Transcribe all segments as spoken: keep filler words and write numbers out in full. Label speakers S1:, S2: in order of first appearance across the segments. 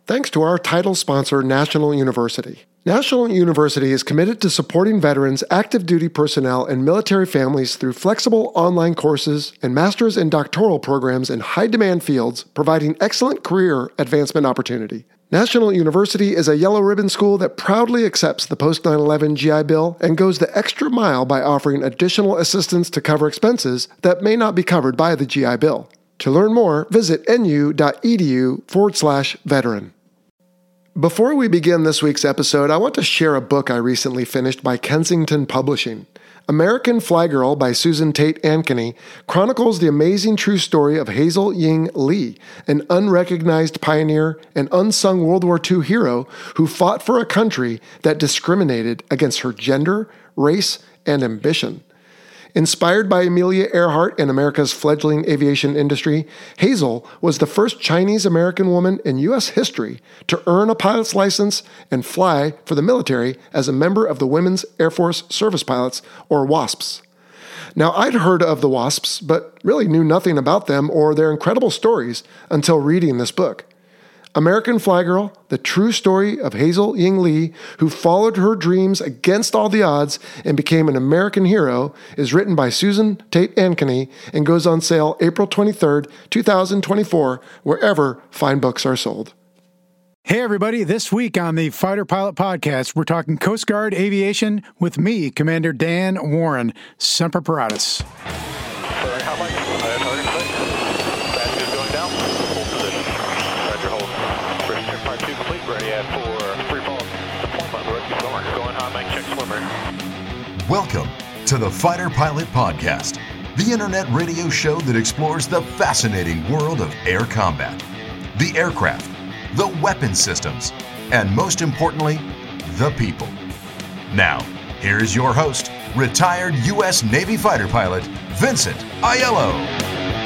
S1: thanks to our title sponsor, National University. National University is committed to supporting veterans, active duty personnel, and military families through flexible online courses and master's and doctoral programs in high-demand fields, providing excellent career advancement opportunity. National University is a yellow ribbon school that proudly accepts the post nine eleven G I Bill and goes the extra mile by offering additional assistance to cover expenses that may not be covered by the G I Bill. To learn more, visit nu.edu forward slash veteran. Before we begin this week's episode, I want to share a book I recently finished by Kensington Publishing. American Fly Girl by Susan Tate Ankeny chronicles the amazing true story of Hazel Ying Lee, an unrecognized pioneer and unsung World War Two hero who fought for a country that discriminated against her gender, race, and ambition. Inspired by Amelia Earhart and America's fledgling aviation industry, Hazel was the first Chinese-American woman in U S history to earn a pilot's license and fly for the military as a member of the Women's Air Force Service Pilots, or WASPs. Now, I'd heard of the WASPs, but really knew nothing about them or their incredible stories until reading this book. American Fly Girl, the true story of Hazel Ying Lee, who followed her dreams against all the odds and became an American hero, is written by Susan Tate Ankeny and goes on sale April twenty-third, twenty twenty-four, wherever fine books are sold.
S2: Hey, everybody. This week on the Fighter Pilot Podcast, we're talking Coast Guard aviation with me, Commander Dan Warren. Semper Paratus.
S3: How much? Battery is going down. Hold position. Roger, hold. Bridge part two complete. Ready at for free fall. Deployment. We're keep going. Going high, make check swimmer.
S4: Welcome to the Fighter Pilot Podcast, the internet radio show that explores the fascinating world of air combat, the aircraft, the weapon systems, and most importantly, the people. Now, here's your host, retired U S Navy fighter pilot, Vincent Aiello.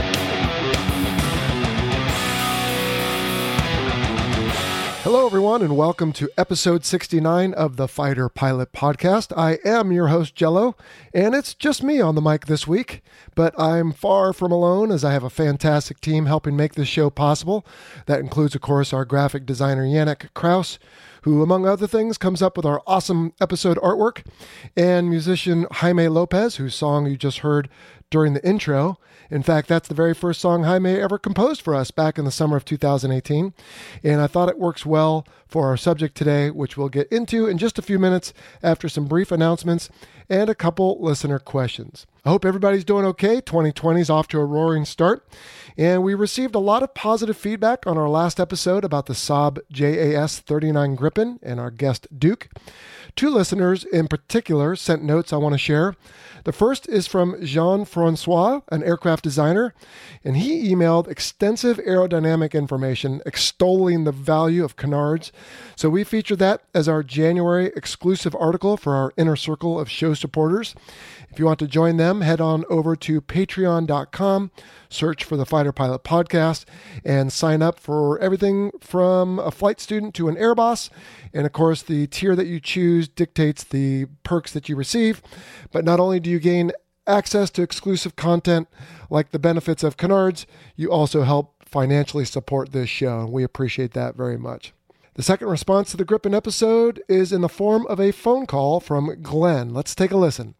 S1: Hello, everyone, and welcome to episode sixty-nine of the Fighter Pilot Podcast. I am your host, Jello, and it's just me on the mic this week, but I'm far from alone as I have a fantastic team helping make this show possible. That includes, of course, our graphic designer, Yannick Kraus, who, among other things, comes up with our awesome episode artwork, and musician Jaime Lopez, whose song you just heard during the intro. In fact, that's the very first song Jaime ever composed for us back in the summer of two thousand eighteen, and I thought it works well for our subject today, which we'll get into in just a few minutes after some brief announcements and a couple listener questions. I hope everybody's doing okay. twenty twenty is off to a roaring start, and we received a lot of positive feedback on our last episode about the Saab J A S thirty-nine Gripen and our guest Duke. Two listeners in particular sent notes I want to share. The first is from Jean-Francois, an aircraft designer, and he emailed extensive aerodynamic information extolling the value of canards. So we featured that as our January exclusive article for our inner circle of show supporters. If you want to join them, head on over to patreon dot com, search for the Fighter Pilot Podcast, and sign up for everything from a flight student to an air boss. And of course, the tier that you choose dictates the perks that you receive. But not only do you gain access to exclusive content like the benefits of canards, you also help financially support this show, and we appreciate that very much. The second response to the Gripen episode is in the form of a phone call from Glenn. Let's take a listen.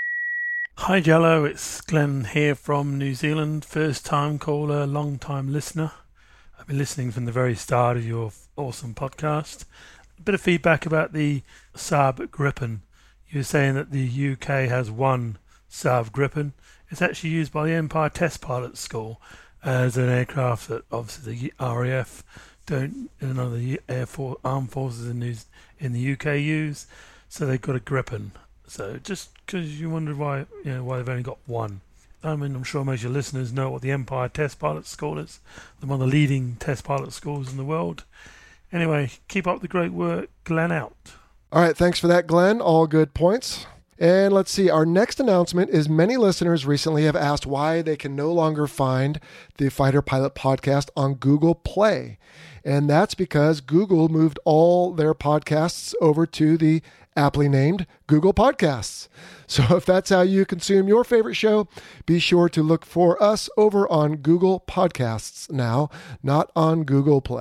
S5: Hi Jello, it's Glenn here from New Zealand. First time caller, long time listener. I've been listening from the very start of your awesome podcast. A bit of feedback about the Saab Gripen. You were saying that the U K has one Saab Gripen. It's actually used by the Empire Test Pilot School as an aircraft that obviously the R A F don't, none of the Air Force, Armed Forces in, New, in the U K use. So they've got a Gripen. So just because you wondered why, you know, why they've only got one. I mean, I'm sure most of your listeners know what the Empire Test Pilot School is. One of the leading test pilot schools in the world. Anyway, keep up the great work. Glenn out.
S1: All right, thanks for that, Glenn. All good points. And let's see, our next announcement is many listeners recently have asked why they can no longer find the Fighter Pilot Podcast on Google Play. And that's because Google moved all their podcasts over to the aptly named Google Podcasts. So if that's how you consume your favorite show, be sure to look for us over on Google Podcasts now, not on Google Play.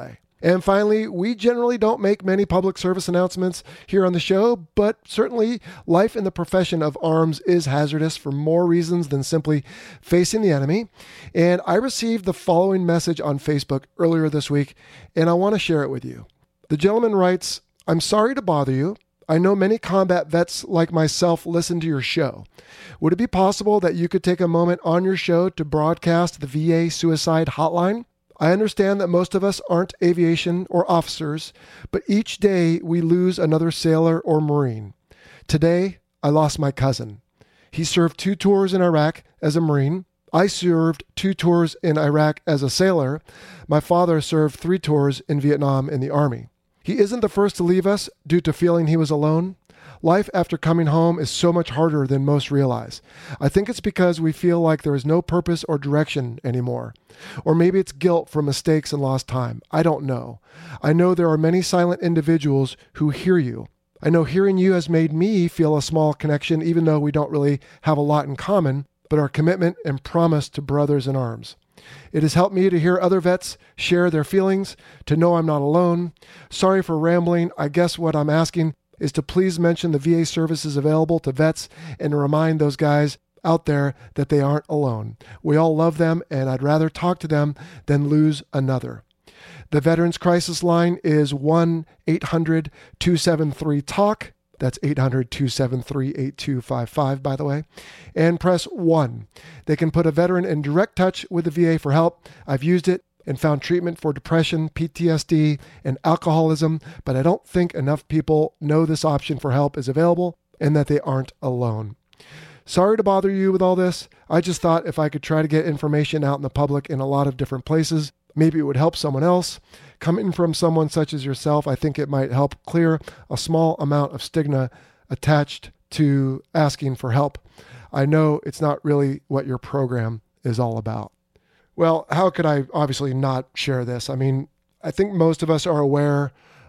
S1: And finally, we generally don't make many public service announcements here on the show, but certainly life in the profession of arms is hazardous for more reasons than simply facing the enemy. And I received the following message on Facebook earlier this week, and I want to share it with you. The gentleman writes, "I'm sorry to bother you. I know many combat vets like myself listen to your show. Would it be possible that you could take a moment on your show to broadcast the V A suicide hotline? I understand that most of us aren't aviation or officers, but each day we lose another sailor or Marine. Today, I lost my cousin. He served two tours in Iraq as a Marine. I served two tours in Iraq as a sailor. My father served three tours in Vietnam in the Army. He isn't the first to leave us due to feeling he was alone. Life after coming home is so much harder than most realize. I think it's because we feel like there is no purpose or direction anymore. Or maybe it's guilt for mistakes and lost time. I don't know. I know there are many silent individuals who hear you. I know hearing you has made me feel a small connection, even though we don't really have a lot in common, but our commitment and promise to brothers in arms. It has helped me to hear other vets share their feelings, to know I'm not alone. Sorry for rambling. I guess what I'm asking is to please mention the V A services available to vets and to remind those guys out there that they aren't alone. We all love them, and I'd rather talk to them than lose another. The Veterans Crisis Line is one eight hundred two seven three talk. That's eight hundred two seven three eight two five five, by the way. And press one. They can put a veteran in direct touch with the V A for help. I've used it and found treatment for depression, P T S D, and alcoholism, but I don't think enough people know this option for help is available and that they aren't alone. Sorry to bother you with all this. I just thought if I could try to get information out in the public in a lot of different places, maybe it would help someone else. Coming from someone such as yourself, I think it might help clear a small amount of stigma attached to asking for help. I know it's not really what your program is all about. Well, how could I obviously not share this? I mean, I think most of us are aware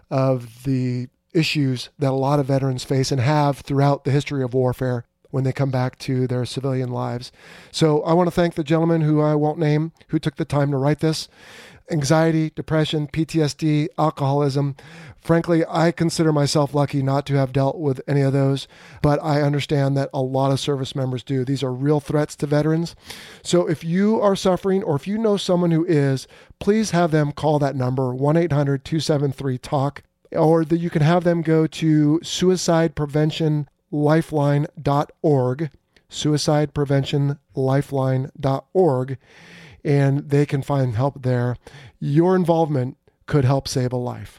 S1: of the issues that a lot of veterans face and have throughout the history of warfare when they come back to their civilian lives. So I want to thank the gentleman who I won't name who took the time to write this. Anxiety, depression, P T S D, alcoholism. Frankly, I consider myself lucky not to have dealt with any of those, but I understand that a lot of service members do. These are real threats to veterans. So if you are suffering or if you know someone who is, please have them call that number, one eight hundred two seven three talk, or that you can have them go to suicide prevention lifeline dot org, suicide prevention lifeline dot org, and they can find help there. Your involvement could help save a life.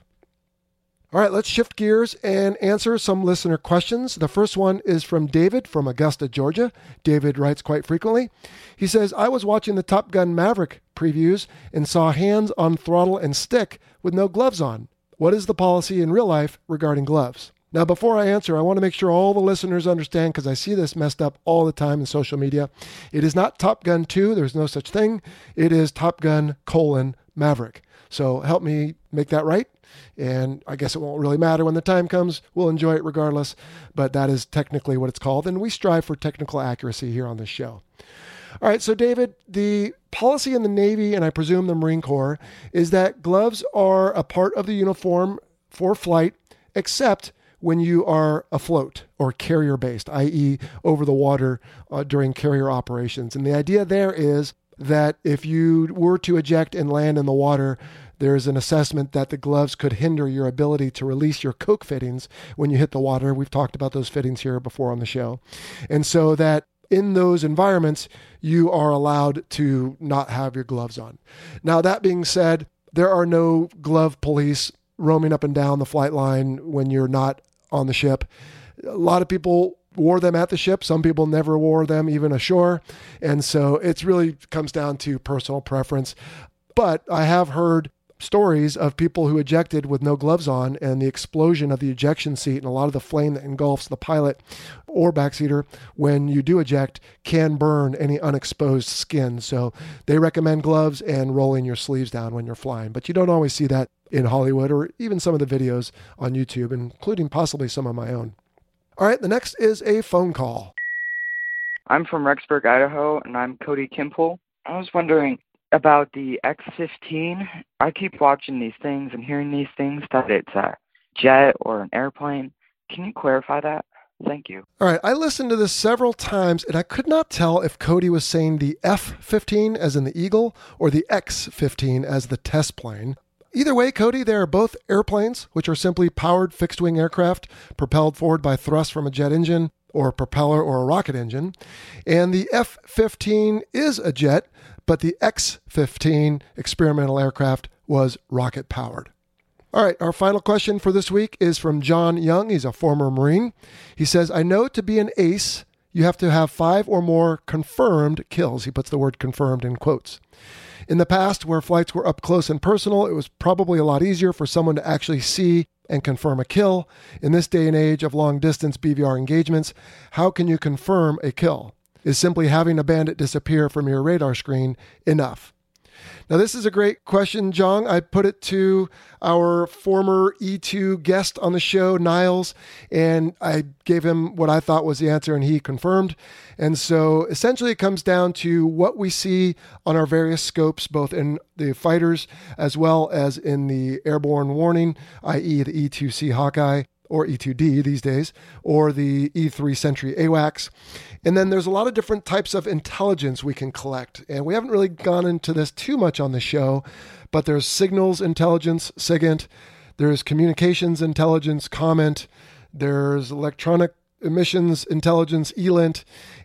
S1: All right, let's shift gears and answer some listener questions. The first one is from David from Augusta, Georgia. David writes quite frequently. He says, I was watching the Top Gun Maverick previews and saw hands on throttle and stick with no gloves on. What is the policy in real life regarding gloves? Now, before I answer, I want to make sure all the listeners understand, because I see this messed up all the time in social media. It is not Top Gun two. There's no such thing. It is Top Gun colon Maverick. So help me make that right. And I guess it won't really matter when the time comes. We'll enjoy it regardless. But that is technically what it's called. And we strive for technical accuracy here on this show. All right. So, David, the policy in the Navy, and I presume the Marine Corps, is that gloves are a part of the uniform for flight, except when you are afloat or carrier-based, that is over the water uh, during carrier operations. And the idea there is that if you were to eject and land in the water, there's an assessment that the gloves could hinder your ability to release your coke fittings when you hit the water. We've talked about those fittings here before on the show. And so that in those environments, you are allowed to not have your gloves on. Now, that being said, there are no glove police roaming up and down the flight line when you're not on the ship. A lot of people wore them at the ship. Some people never wore them even ashore. And so it really comes down to personal preference. But I have heard stories of people who ejected with no gloves on, and the explosion of the ejection seat and a lot of the flame that engulfs the pilot or backseater when you do eject can burn any unexposed skin. So they recommend gloves and rolling your sleeves down when you're flying. But you don't always see that in Hollywood or even some of the videos on YouTube, including possibly some of my own. All right, the next is a phone call.
S6: I'm from Rexburg, Idaho, and I'm Cody Kimple. I was wondering, about the X fifteen. I keep watching these things and hearing these things that it's a jet or an airplane. Can you clarify that? Thank you.
S1: All right. I listened to this several times, and I could not tell if Cody was saying the F fifteen as in the Eagle or the X fifteen as the test plane. Either way, Cody, they are both airplanes, which are simply powered fixed-wing aircraft propelled forward by thrust from a jet engine or a propeller or a rocket engine. And the F fifteen is a jet, but the X fifteen experimental aircraft was rocket-powered. All right, our final question for this week is from John Young. He's a former Marine. He says, I know to be an ace, you have to have five or more confirmed kills. He puts the word confirmed in quotes. In the past, where flights were up close and personal, it was probably a lot easier for someone to actually see and confirm a kill. In this day and age of long-distance B V R engagements, how can you confirm a kill? Is simply having a bandit disappear from your radar screen enough? Now, this is a great question, John. I put it to our former E two guest on the show, Niles, and I gave him what I thought was the answer, and he confirmed. And so essentially it comes down to what we see on our various scopes, both in the fighters as well as in the airborne warning, that is the E two C Hawkeye, or E two D these days, or the E three Sentry AWACS. And then there's a lot of different types of intelligence we can collect. And we haven't really gone into this too much on the show, but there's signals intelligence, SIGINT, there's communications intelligence, COMINT, there's electronic emissions intelligence, ELINT,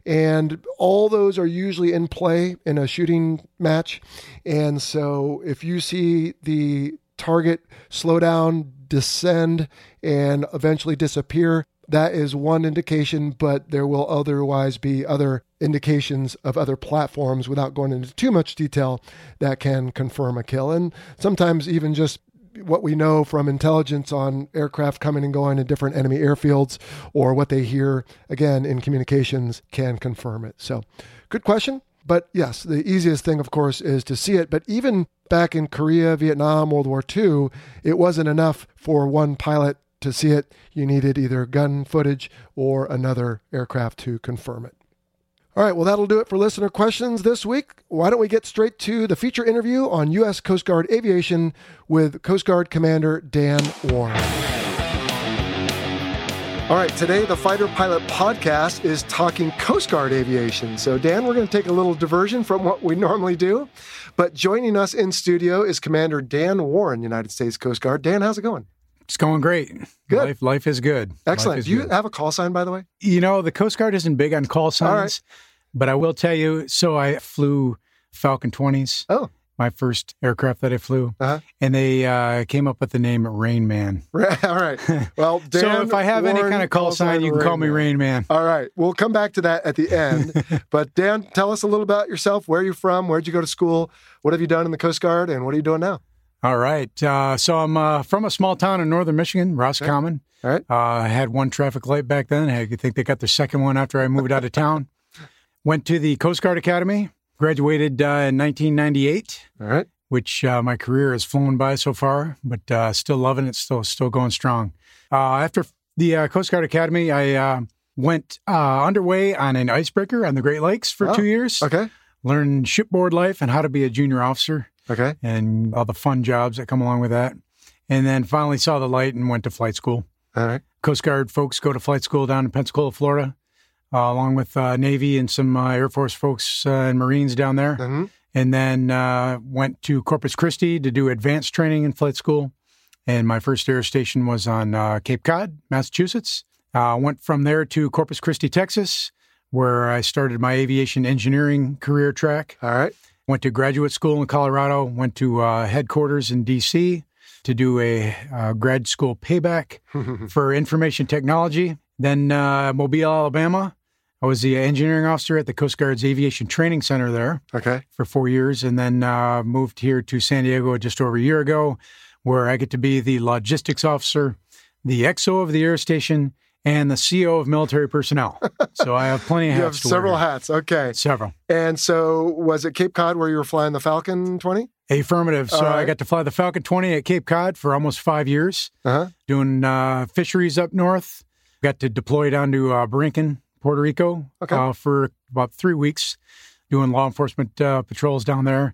S1: and all those are usually in play in a shooting match. And so if you see the target slow down, descend, and eventually disappear, that is one indication, but there will otherwise be other indications of other platforms without going into too much detail that can confirm a kill. And sometimes even just what we know from intelligence on aircraft coming and going in different enemy airfields or what they hear, again, in communications can confirm it. So good question. But yes, the easiest thing, of course, is to see it. But even back in Korea, Vietnam, World War Two, it wasn't enough for one pilot to see it. You needed either gun footage or another aircraft to confirm it. All right, well, that'll do it for listener questions this week. Why don't we get straight to the feature interview on U S Coast Guard Aviation with Coast Guard Commander Dan Warren. All right, today the Fighter Pilot Podcast is talking Coast Guard aviation. So, Dan, we're going to take a little diversion from what we normally do. But joining us in studio is Commander Dan Warren, United States Coast Guard. Dan, how's it going?
S2: It's going great.
S1: Good.
S2: Life, life is good.
S1: Excellent.
S2: Is
S1: Do you
S2: good.
S1: have a call sign, by the way?
S2: You know, the Coast Guard isn't big on call signs,
S1: right.
S2: but I will tell you, so I flew Falcon twenties.
S1: Oh.
S2: My first aircraft that I flew,
S1: Uh-huh.
S2: and they uh, came up with the name Rain Man.
S1: All right. Well, Dan
S2: so if I have any
S1: Warren
S2: kind of call
S1: calls
S2: sign, you can
S1: Rain
S2: call me
S1: Man.
S2: Rain Man.
S1: All right. We'll come back to that at the end. But Dan, tell us a little about yourself. Where are you from? Where'd you go to school? What have you done in the Coast Guard? And what are you doing now?
S2: All right. Uh, so I'm uh, from a small town in northern Michigan, Roscommon.
S1: All right.
S2: Uh, I had one traffic light back then. I think they got their second one after I moved out of town. Went to the Coast Guard Academy. Graduated uh, in nineteen ninety-eight.
S1: All right.
S2: Which uh, my career has flown by so far, but uh, still loving it, still still going strong. Uh, after the uh, Coast Guard Academy, I uh, went uh, underway on an icebreaker on the Great Lakes for
S1: Oh,
S2: two years.
S1: Okay.
S2: Learned shipboard life and how to be a junior officer
S1: Okay.
S2: and all the fun jobs that come along with that. And then finally saw the light and went to flight school.
S1: All right.
S2: Coast Guard folks go to flight school down in Pensacola, Florida, uh, along with uh, Navy and some uh, Air Force folks uh, and Marines down there.
S1: Mm-hmm.
S2: And then uh, went to Corpus Christi to do advanced training in flight school. And my first air station was on uh, Cape Cod, Massachusetts. Uh, went from there to Corpus Christi, Texas, where I started my aviation engineering career track.
S1: All right.
S2: Went to graduate school in Colorado. Went to uh, headquarters in D C to do a uh, grad school payback for information technology. Then uh, Mobile, Alabama. I was the engineering officer at the Coast Guard's Aviation Training Center there
S1: Okay.
S2: for four years, and then uh, moved here to San Diego just over a year ago, where I get to be the logistics officer, the X O of the air station, and the C O of military personnel. So I have plenty of
S1: You
S2: hats
S1: have
S2: to
S1: several
S2: wear.
S1: hats. Okay.
S2: Several.
S1: And so was it Cape Cod where you were flying the Falcon twenty?
S2: Affirmative. So
S1: All right.
S2: I got to fly the Falcon twenty at Cape Cod for almost five years,
S1: Uh-huh.
S2: doing uh, fisheries up north. Got to deploy down to uh, Borinquen, Puerto Rico,
S1: Okay.
S2: uh, for about three weeks, doing law enforcement uh, patrols down there.
S1: Uh-huh.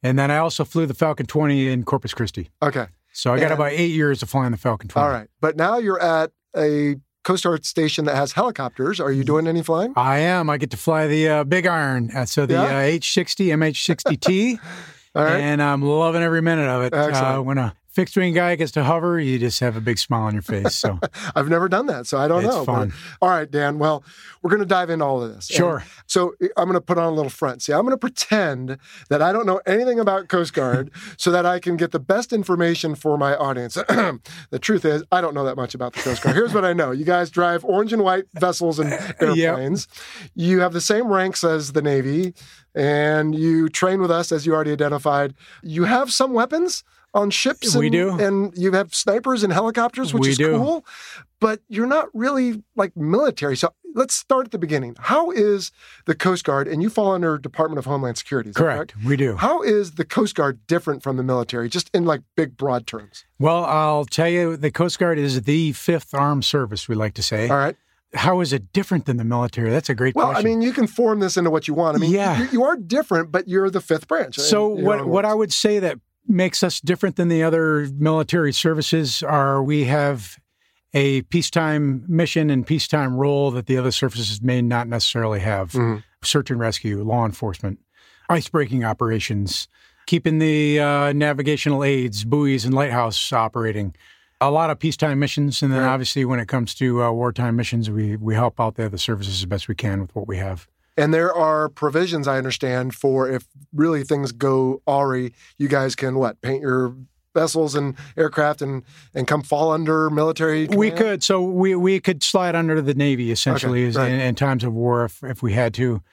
S2: And then I also flew the Falcon twenty in Corpus Christi.
S1: Okay.
S2: So I got
S1: And-
S2: about eight years of flying the Falcon twenty.
S1: All right. But now you're at a Coast Guard station that has helicopters. Are you doing any flying?
S2: I am. I get to fly the uh, Big Iron. Uh, so the
S1: Yeah?
S2: uh, H sixty, M H sixty T.
S1: All right.
S2: And I'm loving every minute of it.
S1: Excellent.
S2: Uh, when a fixed wing guy gets to hover, you just have a big smile on your face. So
S1: I've never done that, so I don't
S2: It's
S1: know.
S2: fun.
S1: But- all right, Dan. Well, we're going to dive into all of this. And
S2: Sure.
S1: so I'm going to put on a little front. See, I'm going to pretend that I don't know anything about Coast Guard so that I can get the best information for my audience. The truth is, I don't know that much about the Coast Guard. Here's what I know. You guys drive orange and white vessels and airplanes. You have the same ranks as the Navy, and you train with us, as you already identified. You have some weapons on ships.
S2: We
S1: and,
S2: do.
S1: And you have snipers and helicopters, which
S2: We
S1: is
S2: do.
S1: cool, but you're not really like military. So let's start at the beginning. How is the Coast Guard, and you fall under Department of Homeland Security, is that
S2: correct. We do.
S1: How is the Coast Guard different from the military, just in like big, broad terms?
S2: Well, I'll tell you, the Coast Guard is the fifth armed service, we like to say.
S1: All right.
S2: How is it different than the military? That's a great
S1: Well,
S2: question.
S1: I mean, you can form this into what you want. I mean,
S2: Yeah.
S1: you, you are different, but you're the fifth branch.
S2: So
S1: in your
S2: what
S1: own
S2: what
S1: words.
S2: I would say that makes us different than the other military services are we have a peacetime mission and peacetime role that the other services may not necessarily have.
S1: Mhm.
S2: Search and rescue, law enforcement, ice-breaking operations, keeping the uh, navigational aids, buoys, and lighthouse operating. A lot of peacetime missions, and then
S1: Right.
S2: obviously when it comes to uh, wartime missions, we we help out the other services as best we can with what we have.
S1: And there are provisions, I understand, for if really things go awry, you guys can what? Paint your vessels and aircraft and, and come fall under military
S2: We
S1: command?
S2: could, so we we could slide under the Navy essentially
S1: Okay,
S2: as-
S1: right.
S2: in, in times of war if, if we had to,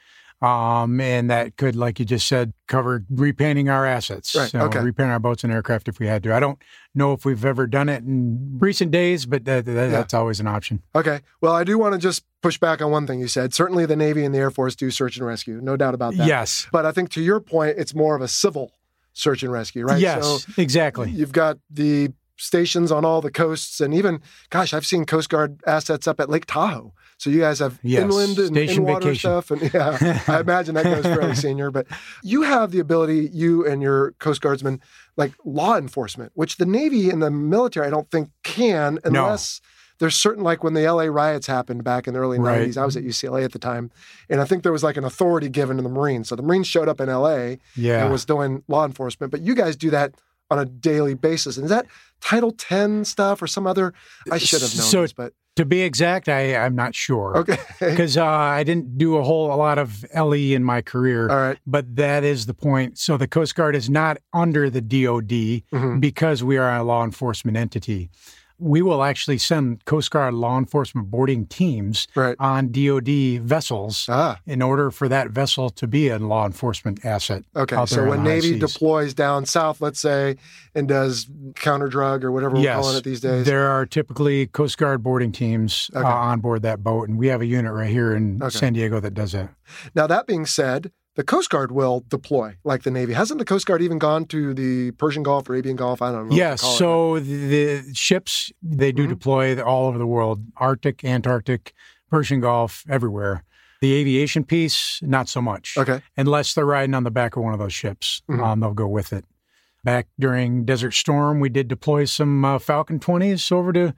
S2: um, and that could, like you just said, cover repainting our assets,
S1: Right,
S2: so
S1: okay.
S2: repaint our boats and aircraft if we had to. I don't know if we've ever done it in recent days, but that, that, that's always an option.
S1: Okay. Well, I do want to just push back on one thing you said. Certainly the Navy and the Air Force do search and rescue. No doubt about that.
S2: Yes,
S1: But I think to your point, it's more of a civil search and rescue, right?
S2: yes,
S1: So
S2: exactly.
S1: you've got the stations on all the coasts, and even, gosh, I've seen Coast Guard assets up at Lake Tahoe. So you guys have
S2: Yes,
S1: inland and
S2: station
S1: in-water
S2: vacation.
S1: stuff. And yeah, I imagine that goes fairly senior. But you have the ability, you and your Coast Guardsmen, like law enforcement, which the Navy and the military, I don't think can
S2: No.
S1: unless there's certain, like when the L A riots happened back in the early
S2: Right.
S1: nineties, I was at U C L A at the time. And I think there was like an authority given to the Marines. So the Marines showed up in L A
S2: Yeah.
S1: and was doing law enforcement. But you guys do that on a daily basis. And is that Title ten stuff or some other? I should have known
S2: So-
S1: this, but
S2: To be exact, I, I'm not sure.
S1: okay.
S2: Because uh, I didn't do a whole a lot of L E in my career.
S1: All right.
S2: But that is the point. So the Coast Guard is not under the D O D
S1: Mhm.
S2: because we are a law enforcement entity. We will actually send Coast Guard law enforcement boarding teams
S1: Right.
S2: on D O D vessels
S1: Ah,
S2: in order for that vessel to be a law enforcement asset.
S1: okay.
S2: out
S1: So
S2: there on
S1: when
S2: the high
S1: Navy
S2: seas.
S1: deploys down south, let's say, and does counter drug or whatever we're
S2: Yes,
S1: calling it these days.
S2: there are typically Coast Guard boarding teams
S1: Okay.
S2: uh, on board that boat, and we have a unit right here in
S1: Okay.
S2: San Diego that does that.
S1: Now, that being said, the Coast Guard will deploy like the Navy. Hasn't the Coast Guard even gone to the Persian Gulf, Arabian Gulf? I don't know.
S2: Yes,
S1: what to call it,
S2: so the, the ships, they do
S1: Mhm.
S2: deploy all over the world, Arctic, Antarctic, Persian Gulf, everywhere. The aviation piece, not so much.
S1: but- Okay.
S2: Unless they're riding on the back of one of those ships,
S1: Mhm.
S2: um, they'll go with it. Back during Desert Storm, we did deploy some uh, Falcon twenties over to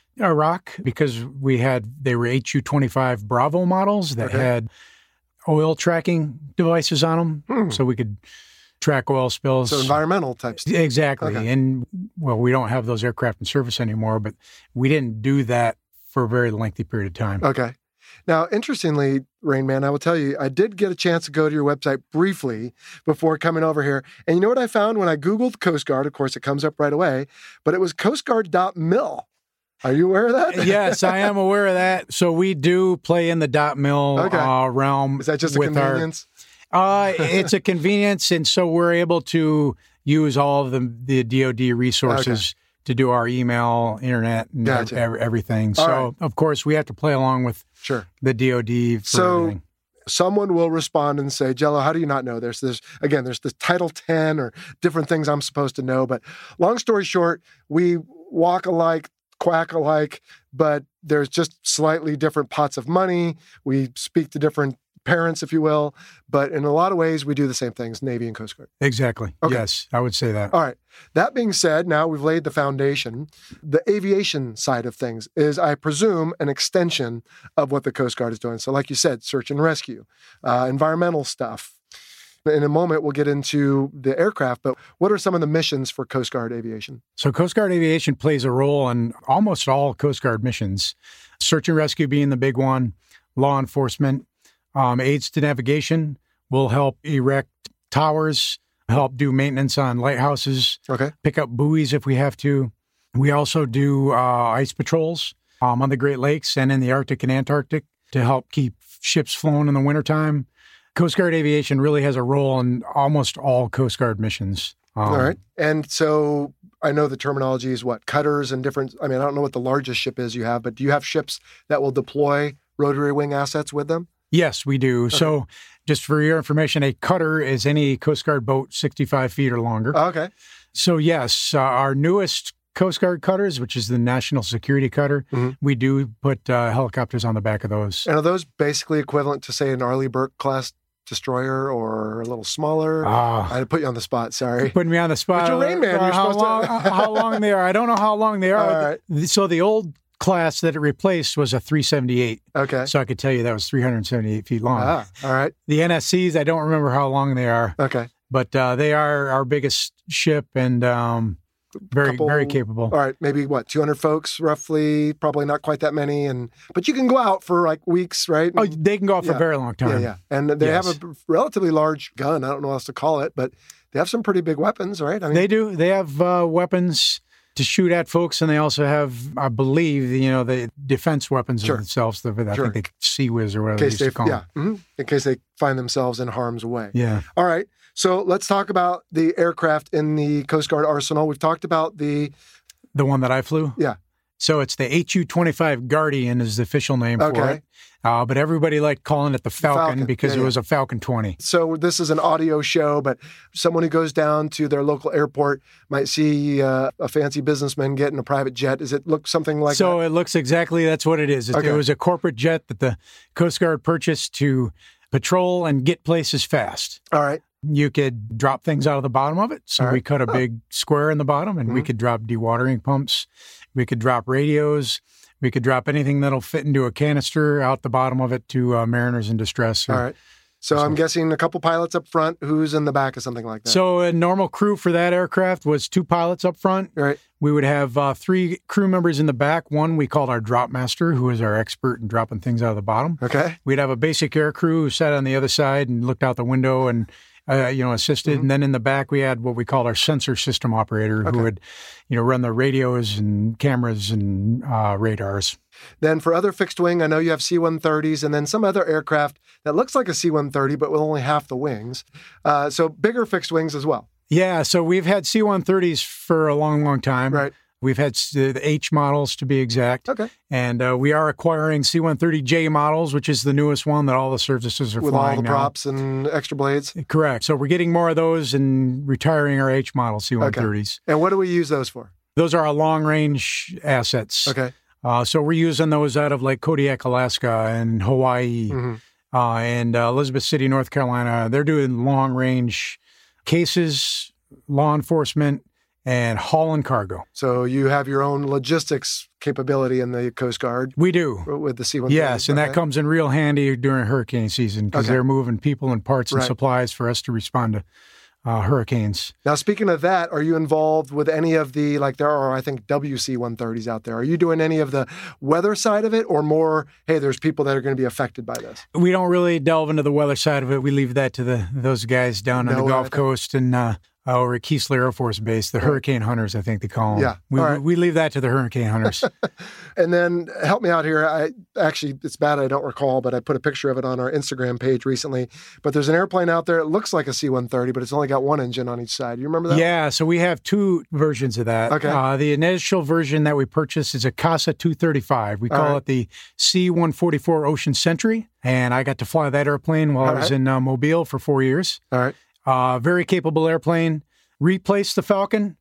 S2: Iraq because we had, they were H U twenty-five Bravo models that
S1: Okay.
S2: had oil tracking devices on them.
S1: Hmm.
S2: So we could track oil spills.
S1: So environmental type stuff.
S2: Exactly.
S1: Okay.
S2: And well, we don't have those aircraft in service anymore, but we didn't do that for a very lengthy period of time.
S1: Okay. Now, interestingly, Rain Man, I will tell you, I did get a chance to go to your website briefly before coming over here. And you know what I found when I Googled Coast Guard? Of course, it comes up right away, but it was coastguard dot mil. Are you aware of that?
S2: Yes, I am aware of that. So we do play in the dot mil
S1: Okay.
S2: uh, realm.
S1: Is that just a
S2: with our-
S1: convenience?
S2: Uh, it's a convenience, and so we're able to use all of the the D O D resources to do our email, internet, and
S1: Gotcha.
S2: ev- everything.
S1: All
S2: So,
S1: right.
S2: of course, we have to play along with
S1: Sure.
S2: the D O D for
S1: So-
S2: everything.
S1: Someone will respond and say, Jello, how do you not know this? There's, again, there's the Title ten or different things I'm supposed to know. But long story short, we walk alike, quack alike, but there's just slightly different pots of money. We speak to different parents, if you will. But in a lot of ways, we do the same things, Navy and Coast Guard.
S2: Exactly.
S1: Okay.
S2: Yes, I would say that.
S1: All right. That being said, now we've laid the foundation. The aviation side of things is, I presume, an extension of what the Coast Guard is doing. So like you said, search and rescue, uh, environmental stuff. In a moment, we'll get into the aircraft, but what are some of the missions for Coast Guard Aviation?
S2: So Coast Guard Aviation plays a role in almost all Coast Guard missions, search and rescue being the big one, law enforcement, um, aids to navigation. Will help erect towers, help do maintenance on lighthouses,
S1: Okay.
S2: pick up buoys if we have to. We also do uh, ice patrols um, on the Great Lakes and in the Arctic and Antarctic to help keep ships flowing in the wintertime. Coast Guard Aviation really has a role in almost all Coast Guard missions. Um,
S1: All right. And so I know the terminology is what? Cutters and different, I mean, I don't know what the largest ship is you have, but do you have ships that will deploy rotary wing assets with them?
S2: Yes, we do. Okay. So just for your information, a cutter is any Coast Guard boat sixty-five feet or longer.
S1: Okay.
S2: So yes, uh, our newest Coast Guard cutters, which is the National Security Cutter, mm-hmm. we do put uh, helicopters on the back of those.
S1: And are those basically equivalent to, say, an Arleigh Burke class destroyer or a little smaller?
S2: Uh,
S1: I put you on the spot, sorry.
S2: Putting me on the spot.
S1: But you're Rain Man. You're
S2: how,
S1: supposed
S2: long,
S1: to...
S2: how long they are. I don't know how long they are.
S1: All right.
S2: So the old class that it replaced was a three seventy-eight.
S1: Okay.
S2: So I could tell you that was three hundred seventy-eight feet long.
S1: Ah, all right.
S2: The N S Cs, I don't remember how long they are.
S1: Okay.
S2: But uh, they are our biggest ship and um, very,
S1: Couple,
S2: very capable.
S1: All right. Maybe what, two hundred folks roughly? Probably not quite that many. And But you can go out for like weeks, right?
S2: Oh, they can go out for
S1: yeah.
S2: a very long time.
S1: Yeah, yeah. And they
S2: yes.
S1: have a relatively large gun. I don't know what else to call it, but they have some pretty big weapons, right? I mean,
S2: they do. They have uh, weapons to shoot at folks, and they also have, I believe, you know, the defense weapons
S1: sure.
S2: themselves. The, I
S1: sure.
S2: think they Sea Whiz or whatever
S1: in
S2: they
S1: case
S2: used to
S1: they,
S2: call
S1: yeah,
S2: them.
S1: mm-hmm. in case they find themselves in harm's way.
S2: Yeah.
S1: All right. So let's talk about the aircraft in the Coast Guard arsenal. We've talked about the...
S2: The one that I flew?
S1: Yeah.
S2: So it's the H U twenty-five Guardian is the official name
S1: okay.
S2: for it. Uh, but everybody liked calling it the Falcon,
S1: Falcon.
S2: because
S1: yeah,
S2: it
S1: yeah.
S2: was a Falcon twenty.
S1: So this is an audio show, but someone who goes down to their local airport might see uh, a fancy businessman getting a private jet. Does it look something like
S2: so
S1: that?
S2: So it looks exactly, that's what it is. It,
S1: okay.
S2: it was a corporate jet that the Coast Guard purchased to patrol and get places fast.
S1: All right.
S2: You could drop things out of the bottom of it. So
S1: right.
S2: we cut a
S1: oh.
S2: big square in the bottom, and mm-hmm. we could drop dewatering pumps. We could drop radios. We could drop anything that'll fit into a canister out the bottom of it to uh, mariners in distress. Or,
S1: All right. So, so I'm guessing a couple pilots up front. Who's in the back of something like that?
S2: So a normal crew for that aircraft was two pilots up front.
S1: Right.
S2: We would have uh, three crew members in the back. One we called our drop master, who is our expert in dropping things out of the bottom.
S1: Okay.
S2: We'd have a basic air crew who sat on the other side and looked out the window and Uh, you know, assisted. Mm-hmm. And then in the back, we had what we called our sensor system operator
S1: okay.
S2: who would, you know, run the radios and cameras and uh, radars.
S1: Then for other fixed wing, I know you have C one thirties and then some other aircraft that looks like a C one thirty, but with only half the wings. Uh, so bigger fixed wings as well.
S2: Yeah. So we've had C one thirties for a long, long time.
S1: Right.
S2: We've had the H models, to be exact.
S1: Okay.
S2: And uh, we are acquiring C one thirty J models, which is the newest one that all the services are
S1: with
S2: flying
S1: all the
S2: now.
S1: props and extra blades?
S2: Correct. So we're getting more of those and retiring our H model C one thirties.
S1: Okay. And what do we use those for?
S2: Those are our long-range assets.
S1: Okay.
S2: Uh, so we're using those out of like Kodiak, Alaska and Hawaii
S1: mm-hmm.
S2: uh, and uh, Elizabeth City, North Carolina. They're doing long-range cases, law enforcement, and hauling cargo.
S1: So you have your own logistics capability in the Coast Guard?
S2: We do.
S1: With the C one thirty?
S2: Yes, and
S1: okay.
S2: that comes in real handy during hurricane season because
S1: okay.
S2: they're moving people and parts and
S1: right.
S2: supplies for us to respond to uh, hurricanes.
S1: Now, speaking of that, are you involved with any of the, like there are, I think, W C one thirties out there. Are you doing any of the weather side of it or more, hey, there's people that are going to be affected by this?
S2: We don't really delve into the weather side of it. We leave that to the those guys down
S1: no,
S2: on the Gulf
S1: uh,
S2: Coast and uh, over at Keesler Air Force Base, the right. hurricane hunters, I think they call them.
S1: Yeah.
S2: We,
S1: right.
S2: we leave that to the hurricane hunters.
S1: And then help me out here. I actually, it's bad I don't recall, but I put a picture of it on our Instagram page recently. But there's an airplane out there. It looks like a C one thirty, but it's only got one engine on each side. You remember that?
S2: Yeah. So we have two versions of that.
S1: Okay.
S2: Uh, the initial version that we purchased is a Casa two thirty-five. We call right. it the C one forty-four Ocean Sentry. And I got to fly that airplane while
S1: All
S2: I was
S1: right.
S2: in uh, Mobile for four years.
S1: All right.
S2: Uh, very capable airplane. Replaced the Falcon.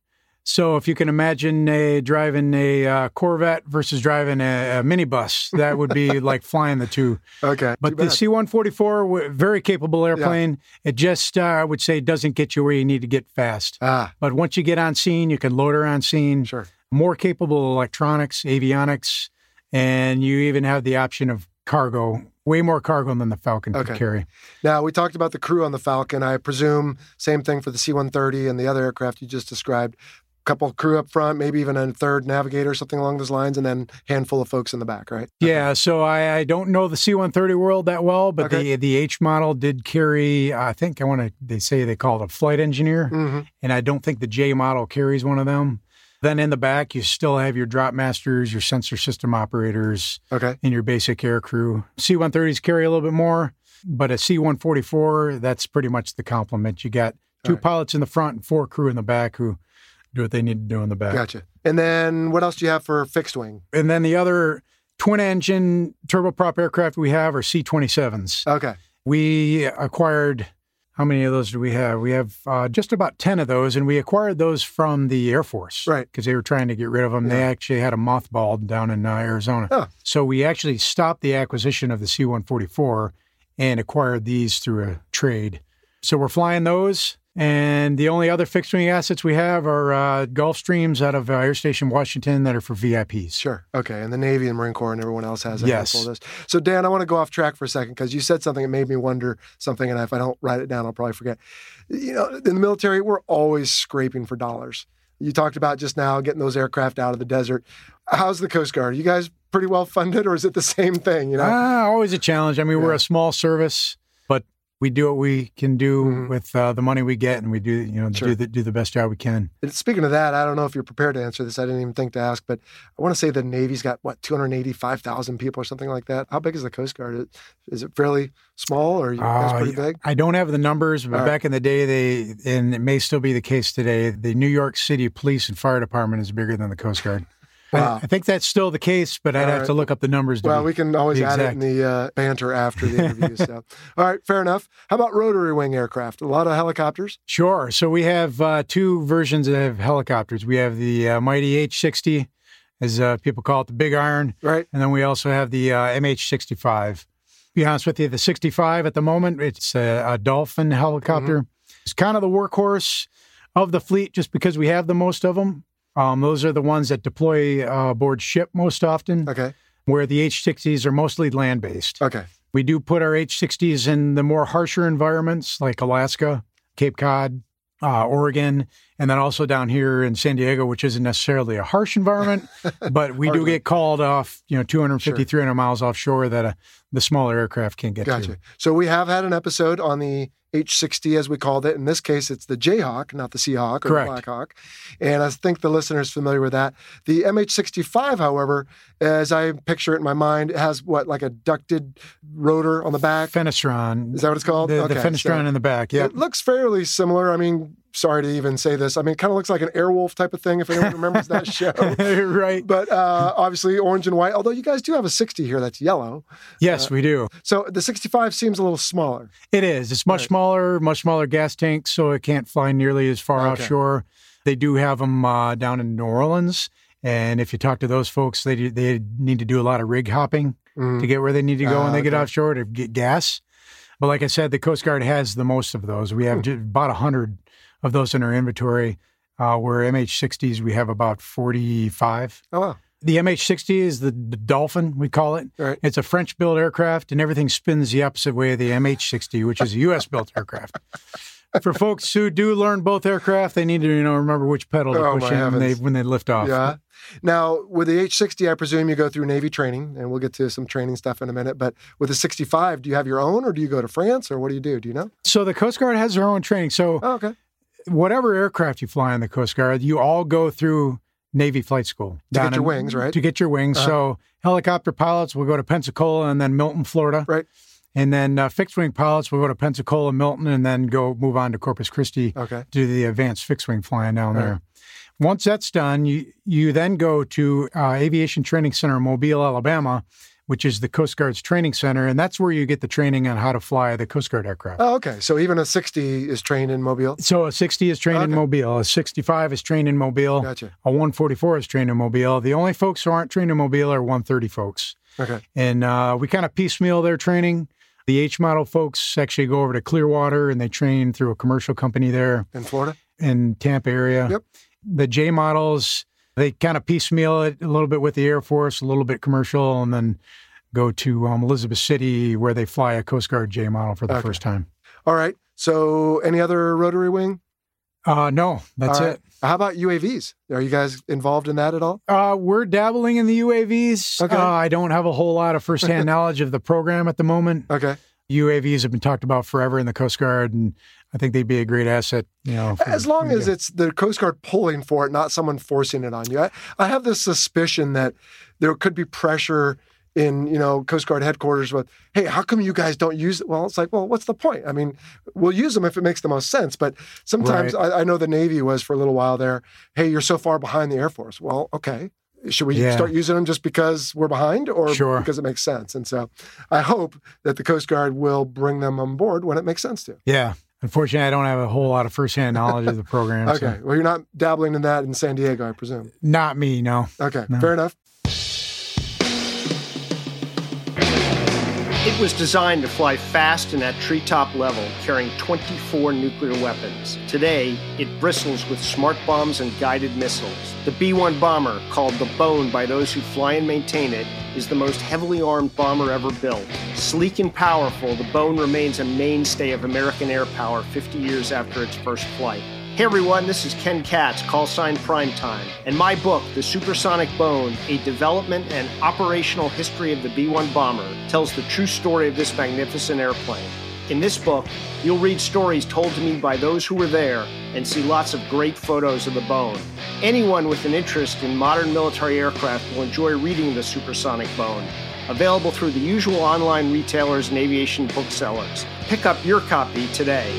S2: So if you can imagine a, driving a uh, Corvette versus driving a, a minibus, that would be like flying the two.
S1: Okay.
S2: But the C one forty-four, w- very capable airplane. Yeah. It just, uh, I would say, doesn't get you where you need to get fast.
S1: Ah.
S2: But once you get on scene, you can load her on scene.
S1: Sure.
S2: More capable electronics, avionics, and you even have the option of cargo. Way more cargo than the Falcon
S1: okay.
S2: could carry.
S1: Now, we talked about the crew on the Falcon. I presume same thing for the C one thirty and the other aircraft you just described. Couple crew up front, maybe even a third navigator, something along those lines, and then handful of folks in the back, right?
S2: Yeah, so I, I don't know the C one thirty world that well, but
S1: okay.
S2: the the H model did carry, I think I want to, they say they call it a flight engineer,
S1: mm-hmm.
S2: and I don't think the J model carries one of them. Then in the back, you still have your drop masters, your sensor system operators,
S1: okay.
S2: and your basic air crew. C one thirties carry a little bit more, but a C one forty-four, that's pretty much the complement. You got two right. pilots in the front and four crew in the back who do what they need to do in the back.
S1: Gotcha. And then what else do you have for fixed wing?
S2: And then the other twin-engine turboprop aircraft we have are C twenty-sevens.
S1: Okay.
S2: We acquired, how many of those do we have? We have uh, just about ten of those, and we acquired those from the Air Force.
S1: Right.
S2: Because they were trying to get rid of them.
S1: Yeah.
S2: They actually had a mothballed down in uh, Arizona.
S1: Oh.
S2: So we actually stopped the acquisition of the C one forty-four and acquired these through a trade. So we're flying those. And the only other fixed-wing assets we have are uh, Gulfstreams out of uh, Air Station Washington that are for V I Ps.
S1: Sure. Okay. And the Navy and Marine Corps and everyone else has a
S2: yes.
S1: handful of those. So, Dan, I want to go off track for a second because you said something that made me wonder something, and if I don't write it down, I'll probably forget. You know, in the military, we're always scraping for dollars. You talked about just now getting those aircraft out of the desert. How's the Coast Guard? Are you guys pretty well funded, or is it the same thing? You know,
S2: ah, always a challenge. I mean, yeah. we're a small service, but we do what we can do mm-hmm. with uh, the money we get, and we do, you know,
S1: sure.
S2: do the do the best job we can.
S1: And speaking of that, I don't know if you're prepared to answer this. I didn't even think to ask, but I want to say the Navy's got what two hundred eighty-five thousand people or something like that. How big is the Coast Guard? Is it fairly small, or are you guys
S2: uh,
S1: pretty big?
S2: I don't have the numbers, but
S1: All
S2: back
S1: right.
S2: in the day, they and it may still be the case today. The New York City Police and Fire Department is bigger than the Coast Guard.
S1: Wow.
S2: I, I think that's still the case, but I'd
S1: All
S2: have
S1: right.
S2: to look up the numbers. To
S1: well,
S2: be,
S1: we can always add
S2: exact.
S1: it in the uh, banter after the interview. So, all right, fair enough. How about rotary wing aircraft? A lot of helicopters?
S2: Sure. So we have uh, two versions of helicopters. We have the uh, mighty H sixty, as uh, people call it, the big iron.
S1: Right.
S2: And then we also have the uh, M H sixty-five. To be honest with you, the sixty-five at the moment, it's a, a Dolphin helicopter. Mm-hmm. It's kind of the workhorse of the fleet just because we have the most of them. Um, those are the ones that deploy uh, aboard ship most often,
S1: Okay.
S2: where the H sixties are mostly land-based.
S1: Okay.
S2: We do put our H sixties in the more harsher environments like Alaska, Cape Cod, uh, Oregon, and then also down here in San Diego, which isn't necessarily a harsh environment, but we do get called off, you know, two hundred fifty,
S1: Sure.
S2: three hundred miles offshore that uh, the smaller aircraft can't get
S1: Gotcha.
S2: to.
S1: So we have had an episode on the H sixty, as we called it. In this case, it's the Jayhawk, not the Seahawk or
S2: Correct.
S1: the Blackhawk. And I think the listener's familiar with that. The M H sixty-five, however, as I picture it in my mind, it has what, like a ducted rotor on the back?
S2: Fenestron.
S1: Is that what it's called?
S2: The,
S1: Okay,
S2: the fenestron
S1: so
S2: in the back, yeah.
S1: It looks fairly similar. I mean, sorry to even say this. I mean, it kind of looks like an Airwolf type of thing, if anyone remembers that show.
S2: Right.
S1: But uh, obviously orange and white, although you guys do have a sixty here that's yellow.
S2: Yes,
S1: Uh,
S2: we do.
S1: So the sixty-five seems a little smaller.
S2: It is. It's much
S1: Right.
S2: smaller, much smaller gas tanks, so it can't fly nearly as far
S1: Okay.
S2: offshore. They do have them uh, down in New Orleans, and if you talk to those folks, they do, they need to do a lot of rig hopping
S1: Mm.
S2: to get where they need to go
S1: Ah,
S2: when they get
S1: okay.
S2: offshore to get gas. But like I said, the Coast Guard has the most of those. We have
S1: Hmm.
S2: just about one hundred of those in our inventory, uh, where M H sixties, we have about forty-five.
S1: Oh, wow.
S2: The M H sixty is the, the Dolphin, we call it.
S1: Right.
S2: It's a French-built aircraft, and everything spins the opposite way of the M H sixty, which is a U S-built aircraft. For folks who do learn both aircraft, they need to, you know, remember which pedal to
S1: Oh,
S2: push
S1: my
S2: in when they,
S1: heavens.
S2: when they lift off.
S1: Yeah. Now, with the H sixty, I presume you go through Navy training, and we'll get to some training stuff in a minute. But with the sixty-five, do you have your own, or do you go to France, or what do you do? Do you know?
S2: So the Coast Guard has their own training. So
S1: Oh, okay.
S2: whatever aircraft you fly in the Coast Guard, you all go through Navy flight school.
S1: To
S2: down
S1: get your
S2: in-
S1: wings, right?
S2: To get your wings.
S1: Uh-huh.
S2: So helicopter pilots will go to Pensacola and then Milton, Florida.
S1: Right.
S2: And then uh, fixed-wing pilots will go to Pensacola, Milton, and then go move on to Corpus Christi
S1: Okay.
S2: to do the advanced fixed-wing flying down
S1: Right.
S2: there. Once that's done, you you then go to uh, Aviation Training Center in Mobile, Alabama, which is the Coast Guard's training center, and that's where you get the training on how to fly the Coast Guard aircraft.
S1: Oh, okay. So even a sixty is trained in Mobile?
S2: So a sixty is trained
S1: Okay.
S2: in Mobile, a sixty-five is trained in Mobile,
S1: Gotcha.
S2: a one forty-four is trained in Mobile. The only folks who aren't trained in Mobile are one thirty folks.
S1: Okay.
S2: And uh, we kind of piecemeal their training. The H model folks actually go over to Clearwater, and they train through a commercial company there
S1: In Florida?
S2: in Tampa area.
S1: Yep.
S2: The J models, they kind of piecemeal it a little bit with the Air Force, a little bit commercial, and then go to um, Elizabeth City where they fly a Coast Guard J model for the
S1: Okay.
S2: first time.
S1: All right. So any other rotary wing?
S2: Uh, no, that's
S1: All right.
S2: it.
S1: How about U A Vs? Are you guys involved in that at all?
S2: Uh, we're dabbling in the U A Vs.
S1: Okay.
S2: Uh, I don't have a whole lot of firsthand knowledge of the program at the moment.
S1: Okay.
S2: U A Vs have been talked about forever in the Coast Guard, and I think they'd be a great asset. You know, for-
S1: As long
S2: for
S1: as
S2: the-
S1: it's the Coast Guard pulling for it, not someone forcing it on you. I, I have this suspicion that there could be pressure in, you know, Coast Guard headquarters with, hey, how come you guys don't use it? Well, it's like, well, what's the point? I mean, we'll use them if it makes the most sense. But sometimes
S2: Right.
S1: I, I know the Navy was for a little while there, hey, you're so far behind the Air Force. Well, okay. Should we
S2: Yeah.
S1: start using them just because we're behind or
S2: Sure.
S1: because it makes sense? And so I hope that the Coast Guard will bring them on board when it makes sense to.
S2: Yeah. Unfortunately, I don't have a whole lot of firsthand knowledge of the program.
S1: Okay.
S2: So
S1: Well, you're not dabbling in that in San Diego, I presume.
S2: not me, no.
S1: Okay.
S2: No.
S1: Fair enough.
S7: It was designed to fly fast and at treetop level, carrying twenty-four nuclear weapons. Today, it bristles with smart bombs and guided missiles. The B one bomber, called the Bone by those who fly and maintain it, is the most heavily armed bomber ever built. Sleek and powerful, the Bone remains a mainstay of American air power fifty years after its first flight. Hey everyone, this is Ken Katz, call sign Primetime, and my book, The Supersonic Bone, A Development and Operational History of the B one Bomber, tells the true story of this magnificent airplane. In this book, you'll read stories told to me by those who were there and see lots of great photos of the Bone. Anyone with an interest in modern military aircraft will enjoy reading The Supersonic Bone. Available through the usual online retailers and aviation booksellers. Pick up your copy today.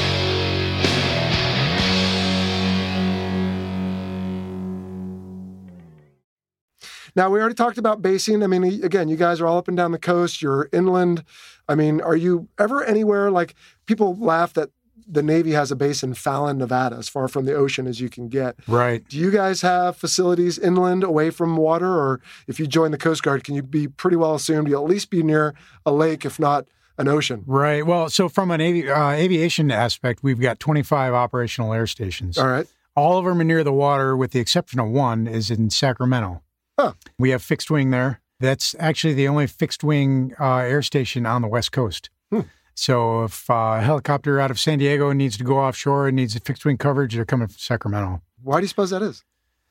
S1: Now, we already talked about basing. I mean, again, you guys are all up and down the coast. You're inland. I mean, are you ever anywhere, like, people laugh that the Navy has a base in Fallon, Nevada, as far from the ocean as you can get.
S2: Right.
S1: Do you guys have facilities inland away from water? Or if you join the Coast Guard, can you be pretty well assumed you'll at least be near a lake, if not an ocean?
S2: Right. Well, so from an avi- uh, aviation aspect, we've got twenty-five operational air stations.
S1: All right.
S2: All of them are near the water, with the exception of one is in Sacramento.
S1: Huh.
S2: We have fixed wing there. That's actually the only fixed wing uh, air station on the West Coast.
S1: Hmm.
S2: So if uh, a helicopter out of San Diego needs to go offshore and needs a fixed wing coverage, they're coming from Sacramento.
S1: Why do you suppose that is?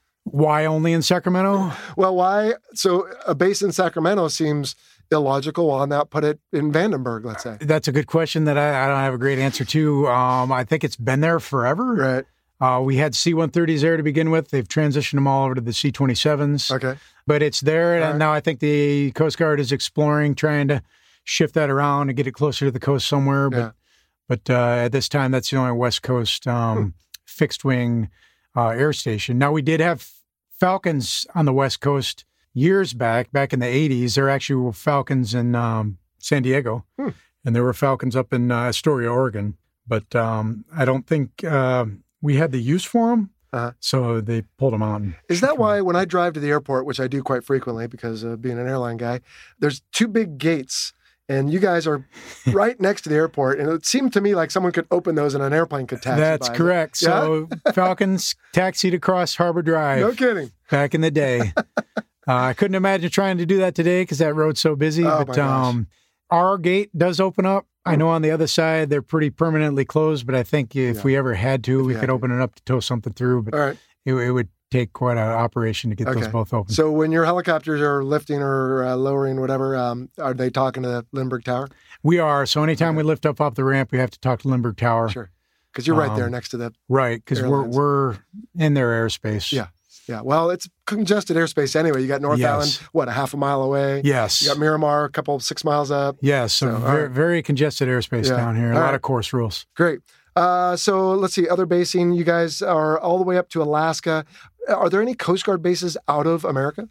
S2: Why only in Sacramento?
S1: Well, why? So a base in Sacramento seems illogical. Why not put it in Vandenberg, let's say?
S2: That's a good question that I, I don't have a great answer to. Um, I think it's been there forever.
S1: Right.
S2: Uh, we had C one thirties there to begin with. They've transitioned them all over to the C twenty-sevens.
S1: Okay.
S2: But it's there, and
S1: All right.
S2: now I think the Coast Guard is exploring, trying to shift that around and get it closer to the coast somewhere. But
S1: Yeah.
S2: but uh, at this time, that's the only West Coast um,
S1: Hmm.
S2: fixed wing uh, air station. Now, we did have Falcons on the West Coast years back, back in the eighties. There actually were Falcons in um, San Diego,
S1: Hmm.
S2: and there were Falcons up in uh, Astoria, Oregon. But um, I don't think uh, we had the use for them.
S1: Uh-huh.
S2: So they pulled them out. And
S1: Is that why when I drive to the airport, which I do quite frequently because of being an airline guy, there's two big gates and you guys are right next to the airport. And it seemed to me like someone could open those and an airplane could taxi
S2: That's
S1: by.
S2: correct.
S1: Yeah?
S2: So Falcons taxied across Harbor Drive
S1: No kidding.
S2: back in the day. uh, I couldn't imagine trying to do that today because that road's so busy.
S1: Oh, my
S2: but
S1: gosh.
S2: um, our gate does open up. I know on the other side they're pretty permanently closed, but I think if
S1: Yeah.
S2: we ever had to,
S1: If
S2: we
S1: you
S2: could
S1: had
S2: open it up to tow something through. But
S1: All right.
S2: it, it would take quite an operation to get those
S1: Okay.
S2: both open.
S1: So when your helicopters are lifting or uh, lowering, whatever, um, are they talking to Lindbergh Tower?
S2: we are. So anytime
S1: Okay.
S2: we lift up off the ramp, we have to talk to Lindbergh Tower.
S1: Sure. Because you're right there
S2: Um,
S1: next to the,
S2: Right, because we're,
S1: Airlines.
S2: we're in their airspace.
S1: Yeah. yeah. Well, it's congested airspace anyway. You got North
S2: Yes.
S1: Island, what, a half a mile away?
S2: Yes.
S1: You got Miramar, a couple, six miles up.
S2: Yes, so,
S1: So, all
S2: very,
S1: right.
S2: very congested airspace
S1: Yeah.
S2: down here. A
S1: All
S2: lot
S1: right.
S2: of course rules.
S1: Great. Uh, so let's see, other basing. You guys are all the way up to Alaska. Are there any Coast Guard bases out of America?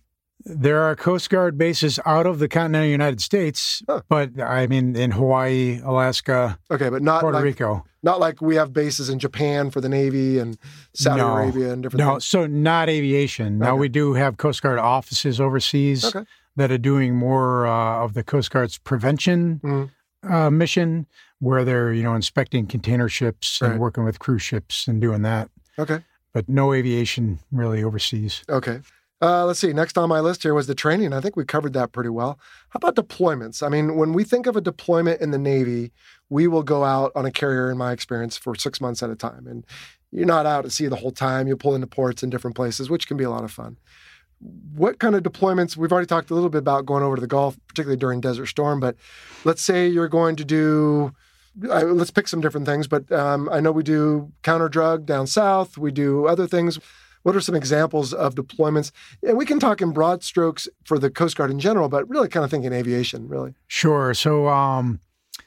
S2: There are Coast Guard bases out of the continental United States,
S1: Huh.
S2: but I mean in Hawaii, Alaska,
S1: Okay, but not
S2: Puerto
S1: like
S2: Rico.
S1: not like we have bases in Japan for the Navy and Saudi
S2: No.
S1: Arabia and different
S2: No,
S1: things.
S2: so not aviation. Now
S1: Okay.
S2: we do have Coast Guard offices overseas
S1: Okay.
S2: that are doing more uh, of the Coast Guard's prevention
S1: Mhm.
S2: uh, mission, where they're you know inspecting container ships
S1: Right.
S2: and working with cruise ships and doing that.
S1: Okay.
S2: But no aviation really overseas.
S1: Okay. Uh, let's see. Next on my list here was the training. I think we covered that pretty well. How about deployments? I mean, when we think of a deployment in the Navy, we will go out on a carrier, in my experience, for six months at a time. And you're not out at sea the whole time. You pull into ports in different places, which can be a lot of fun. What kind of deployments? We've already talked a little bit about going over to the Gulf, particularly during Desert Storm. But let's say you're going to do, uh, let's pick some different things. But um, I know we do counter drug down south. We do other things. What are some examples of deployments? And we can talk in broad strokes for the Coast Guard in general, but really kind of thinking aviation, really.
S2: Sure. So um,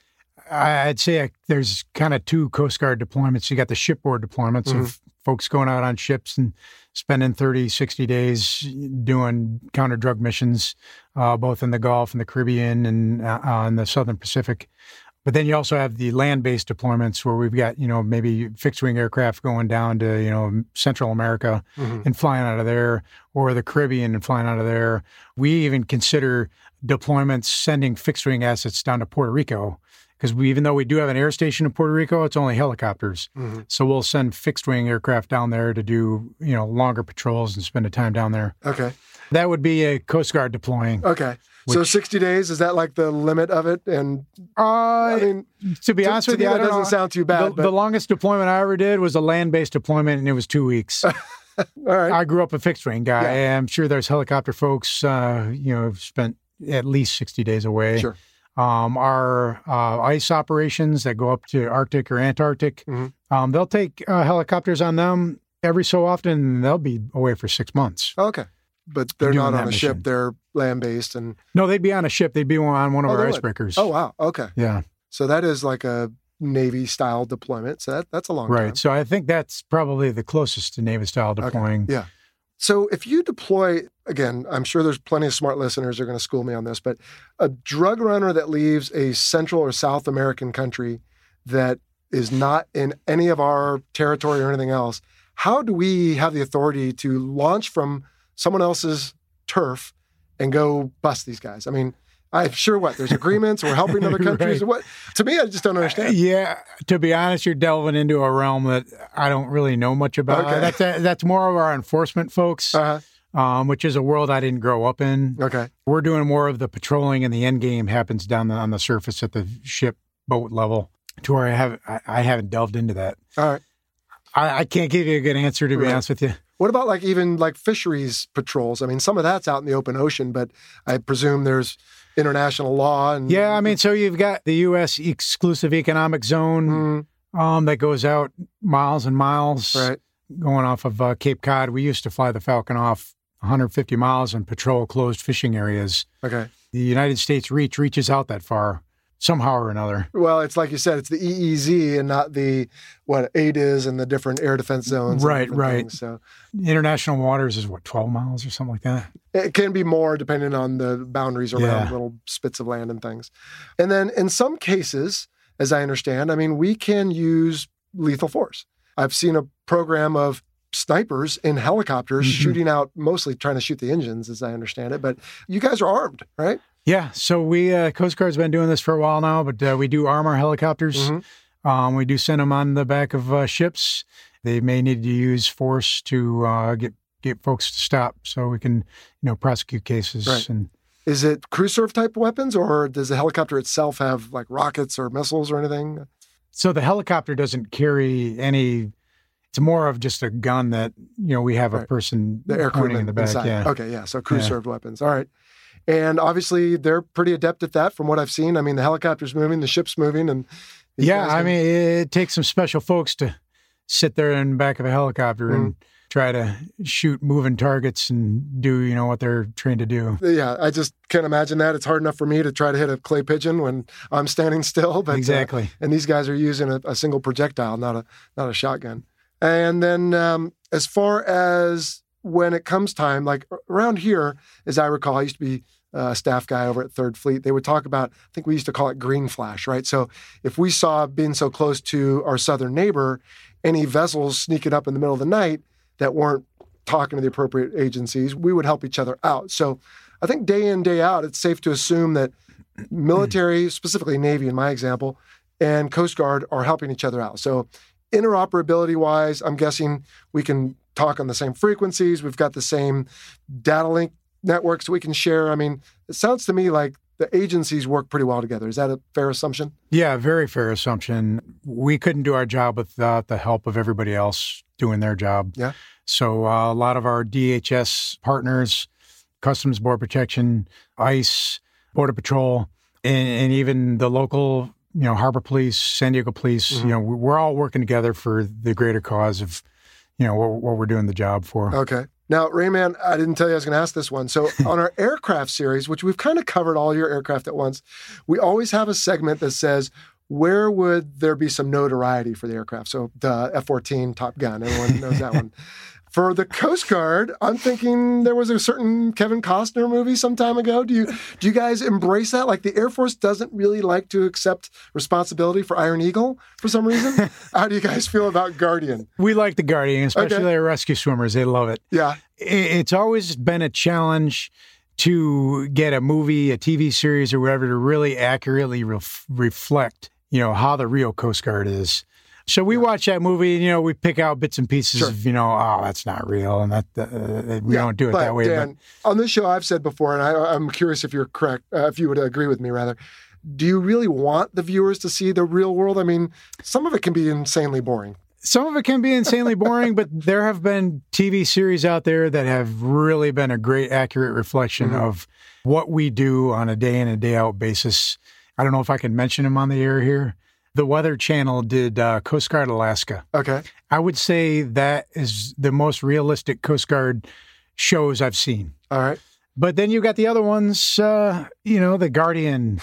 S2: I- I'd say uh, there's kind of two Coast Guard deployments. You got the shipboard deployments
S1: Mm-hmm.
S2: of folks going out on ships and spending thirty, sixty days doing counter drug missions, uh, both in the Gulf and the Caribbean and uh, in the Southern Pacific. But then you also have the land-based deployments where we've got, you know, maybe fixed-wing aircraft going down to, you know, Central America
S1: Mm-hmm.
S2: and flying out of there, or the Caribbean and flying out of there. We even consider deployments sending fixed-wing assets down to Puerto Rico, because we, even though we do have an air station in Puerto Rico, it's only helicopters.
S1: Mm-hmm.
S2: So we'll send fixed-wing aircraft down there to do, you know, longer patrols and spend the time down there.
S1: Okay.
S2: That would be a Coast Guard deploying.
S1: Okay. So
S2: Which-
S1: sixty days, is that like the limit of it? And
S2: Uh,
S1: I mean,
S2: to be
S1: to-
S2: honest
S1: to
S2: with
S1: me,
S2: you, I
S1: that
S2: don't
S1: doesn't
S2: know.
S1: sound too bad,
S2: The,
S1: but-
S2: the longest deployment I ever did was a land-based deployment, and it was two weeks.
S1: all right.
S2: I grew up a fixed-wing guy.
S1: Yeah.
S2: And I'm sure there's helicopter folks, uh, you know, who've spent at least sixty days away.
S1: Sure.
S2: Um, our uh, ice operations that go up to Arctic or Antarctic,
S1: Mhm.
S2: um, they'll take uh, helicopters on them every so often, and they'll be away for six months.
S1: Okay. But they're
S2: Doing
S1: not
S2: that
S1: on a
S2: mission.
S1: ship. They're land-based. And
S2: No, they'd be on a ship. They'd be on one of
S1: Oh,
S2: our
S1: they would.
S2: icebreakers.
S1: oh, wow. Okay.
S2: Yeah,
S1: So that is like a Navy-style deployment. So that, that's a long
S2: right.
S1: time.
S2: So I think that's probably the closest to Navy-style deploying.
S1: Yeah. So if you deploy, again, I'm sure there's plenty of smart listeners who are going to school me on this, but a drug runner that leaves a Central or South American country that is not in any of our territory or anything else, how do we have the authority to launch from someone else's turf and go bust these guys? I mean, I'm sure what, there's agreements, we're helping other countries.
S2: Right.
S1: What? To me, I just don't understand.
S2: Yeah, to be honest, you're delving into a realm that I don't really know much about.
S1: Okay.
S2: That's that's more of our enforcement folks,
S1: Uh-huh.
S2: um, which is a world I didn't grow up in.
S1: Okay.
S2: We're doing more of the patrolling, and the end game happens down the, on the surface at the ship boat level, to where I have I, I haven't delved into that.
S1: All right.
S2: I, I can't give you a good answer, to be
S1: Right.
S2: honest with you.
S1: What about like even like fisheries patrols? I mean, some of that's out in the open ocean, but I presume there's international law and
S2: Yeah, I mean, so you've got the U S exclusive economic zone
S1: Mm,
S2: um, that goes out miles and miles.
S1: right.
S2: Going off of uh, Cape Cod. We used to fly the Falcon off one hundred fifty miles and patrol closed fishing areas.
S1: Okay.
S2: The United States reach reaches out that far somehow or another.
S1: Well, it's like you said, it's the E E Z and not the what A D I S and the different air defense zones. and
S2: Right,
S1: different
S2: right.
S1: things. So
S2: International waters is what, twelve miles or something like that?
S1: it can be more depending on the boundaries around
S2: Yeah.
S1: little spits of land and things. And then in some cases, as I understand, I mean, we can use lethal force. I've seen a program of snipers in helicopters
S2: Mhm.
S1: shooting out, mostly trying to shoot the engines, as I understand it. But you guys are armed, right?
S2: Yeah. So we, uh, Coast Guard's been doing this for a while now, but uh, we do arm our helicopters.
S1: Mhm.
S2: Um, we do send them on the back of uh, ships. They may need to use force to uh, get get folks to stop, so we can, you know, prosecute cases.
S1: Right.
S2: And
S1: Is it crew serve type weapons, or does the helicopter itself have like rockets or missiles or anything?
S2: so the helicopter doesn't carry any. It's more of just a gun that, you know, we have a
S1: Right.
S2: person
S1: The air
S2: pointing
S1: crewmen
S2: in the back.
S1: inside.
S2: Yeah.
S1: Okay, yeah. So crew
S2: Yeah.
S1: served weapons. All right. And obviously they're pretty adept at that from what I've seen. I mean, the helicopter's moving, the ship's moving, and these
S2: Yeah.
S1: guys
S2: I
S1: can-
S2: mean, it takes some special folks to sit there in the back of a helicopter and
S1: Mm-hmm.
S2: try to shoot moving targets and do, you know, what they're trained to do.
S1: yeah, I just can't imagine that. It's hard enough for me to try to hit a clay pigeon when I'm standing still. But uh,
S2: Exactly.
S1: and these guys are using a, a single projectile, not a not a shotgun. And then um, as far as when it comes time, like around here, as I recall, I used to be a staff guy over at Third Fleet. They would talk about, I think we used to call it green flash, right? So if we saw, being so close to our southern neighbor, any vessels sneaking up in the middle of the night that weren't talking to the appropriate agencies, we would help each other out. So I think day in, day out, it's safe to assume that military, specifically Navy in my example, and Coast Guard are helping each other out. So interoperability-wise, I'm guessing we can talk on the same frequencies. We've got the same data link networks we can share. I mean, it sounds to me like the agencies work pretty well together. Is that a fair assumption?
S2: Yeah, very fair assumption. We couldn't do our job without the help of everybody else doing their job.
S1: Yeah.
S2: So uh, a lot of our D H S partners, Customs Border Protection, ICE, Border Patrol, and, and even the local, you know, Harbor Police, San Diego Police, mm-hmm. you know, we're all working together for the greater cause of, you know, what, what we're doing the job for.
S1: Okay. Now, Rayman, I didn't tell you I was going to ask this one. So on our aircraft series, which we've kind of covered all your aircraft at once, we always have a segment that says, where would there be some notoriety for the aircraft? So the F fourteen, Top Gun, everyone knows that one. For the Coast Guard, I'm thinking there was a certain Kevin Costner movie some time ago. Do you do you guys embrace that? Like the Air Force doesn't really like to accept responsibility for Iron Eagle for some reason. How do you guys feel about Guardian?
S2: We like the Guardian, especially
S1: Okay.
S2: their rescue swimmers. They love it.
S1: Yeah.
S2: It's always been a challenge to get a movie, a T V series, or whatever to really accurately ref- reflect, you know, how the real Coast Guard is. So we watch that movie, and, you know, we pick out bits and pieces
S1: Sure.
S2: of, you know, oh, that's not real, and that uh, we
S1: Yeah,
S2: don't do it
S1: but
S2: that way.
S1: Dan, on this show, I've said before, and I, I'm curious if you're correct, uh, if you would agree with me, rather. Do you really want the viewers to see the real world? I mean, some of it can be insanely boring.
S2: But some of it can be insanely boring, but there have been T V series out there that have really been a great, accurate reflection
S1: Mhm.
S2: of what we do on a day in and day out basis. I don't know if I can mention them on the air here. The Weather Channel did uh, Coast Guard Alaska.
S1: Okay.
S2: I would say that is the most realistic Coast Guard shows I've seen.
S1: All right.
S2: But then you got the other ones, uh, you know, The Guardian.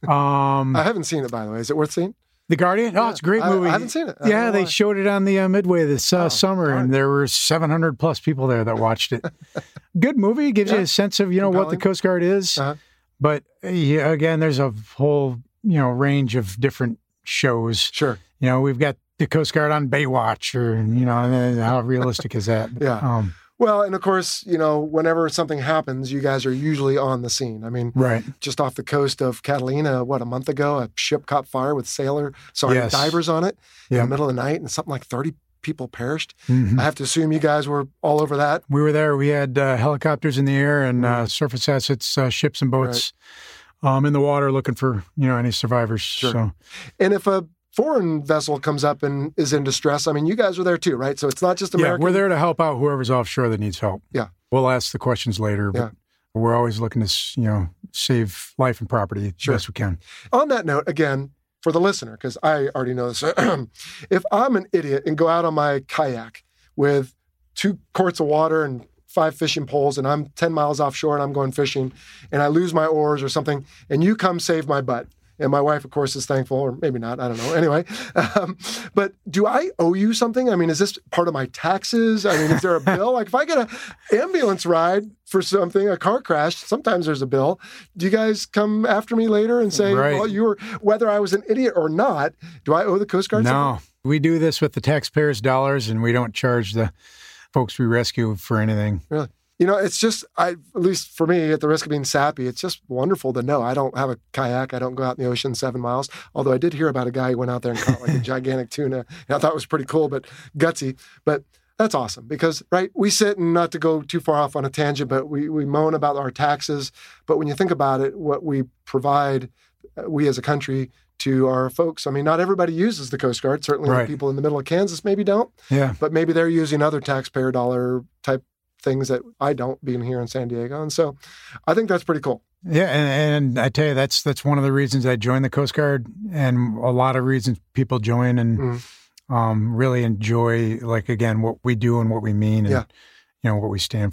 S2: Um,
S1: I haven't seen it, by the way. Is it worth seeing?
S2: The Guardian? Oh,
S1: Yeah.
S2: it's a great
S1: I-
S2: movie.
S1: I haven't seen it. I don't
S2: Yeah,
S1: know
S2: they
S1: why.
S2: showed it on the uh, Midway this uh,
S1: Oh,
S2: summer,
S1: all right.
S2: and there were seven hundred plus people there that watched it. Good movie. Gives
S1: Yeah.
S2: you a sense of, you know, what the
S1: Compelling.
S2: Coast Guard is.
S1: Uh-huh.
S2: But uh, yeah, again, there's a whole, you know, range of different shows.
S1: Sure.
S2: You know, we've got the Coast Guard on Baywatch, or, you know, and how realistic is that?
S1: Yeah.
S2: Um,
S1: Well, and of course, you know, whenever something happens, you guys are usually on the scene. I mean,
S2: right.
S1: just off the coast of Catalina, what, a month ago, a ship caught fire with sailor, sorry,
S2: Yes.
S1: divers on it in
S2: Yeah.
S1: the middle of the night, and something like thirty people perished.
S2: Mhm.
S1: I have to assume you guys were all over that.
S2: We were there. We had uh, helicopters in the air and
S1: Mm.
S2: uh, surface assets, uh, ships and boats um, in the water looking for, you know, any survivors.
S1: Sure.
S2: So
S1: And if a foreign vessel comes up and is in distress, I mean, you guys are there too, right? So it's not just American.
S2: yeah, we're there to help out whoever's offshore that needs help.
S1: Yeah.
S2: We'll ask the questions later, but
S1: Yeah.
S2: we're always looking to, s- you know, save life and property
S1: Sure.
S2: as best we can.
S1: On that note, again, for the listener, because I already know this, if I'm an idiot and go out on my kayak with two quarts of water and five fishing poles, and I'm ten miles offshore and I'm going fishing, and I lose my oars or something, and you come save my butt. And my wife, of course, is thankful, or maybe not. I don't know. Anyway, um, but do I owe you something? I mean, is this part of my taxes? I mean, is there a bill? Like if I get an ambulance ride for something, a car crash, sometimes there's a bill. Do you guys come after me later and say,
S2: Right.
S1: well, you were, whether I was an idiot or not, do I owe the Coast Guard something?
S2: No, we do this with the taxpayers' dollars, and we don't charge the folks we rescue for anything.
S1: Really? You know, it's just, I at least for me, at the risk of being sappy, it's just wonderful to know. I don't have a kayak. I don't go out in the ocean seven miles. Although I did hear about a guy who went out there and caught like a gigantic tuna. And I thought it was pretty cool, but gutsy. But that's awesome because, right, we sit, and not to go too far off on a tangent, but we, we moan about our taxes. But when you think about it, what we provide, uh, we as a country, to our folks. I mean, not everybody uses the Coast Guard. Certainly
S2: Right.
S1: the people in the middle of Kansas maybe don't,
S2: Yeah.
S1: but maybe they're using other taxpayer dollar type things that I don't, being here in San Diego. And so I think that's pretty cool.
S2: Yeah, and, and I tell you, that's that's one of the reasons I joined the Coast Guard, and a lot of reasons people join and
S1: Mhm.
S2: um, really enjoy, like, again, what we do and what we mean and,
S1: Yeah.
S2: you know, what we stand for.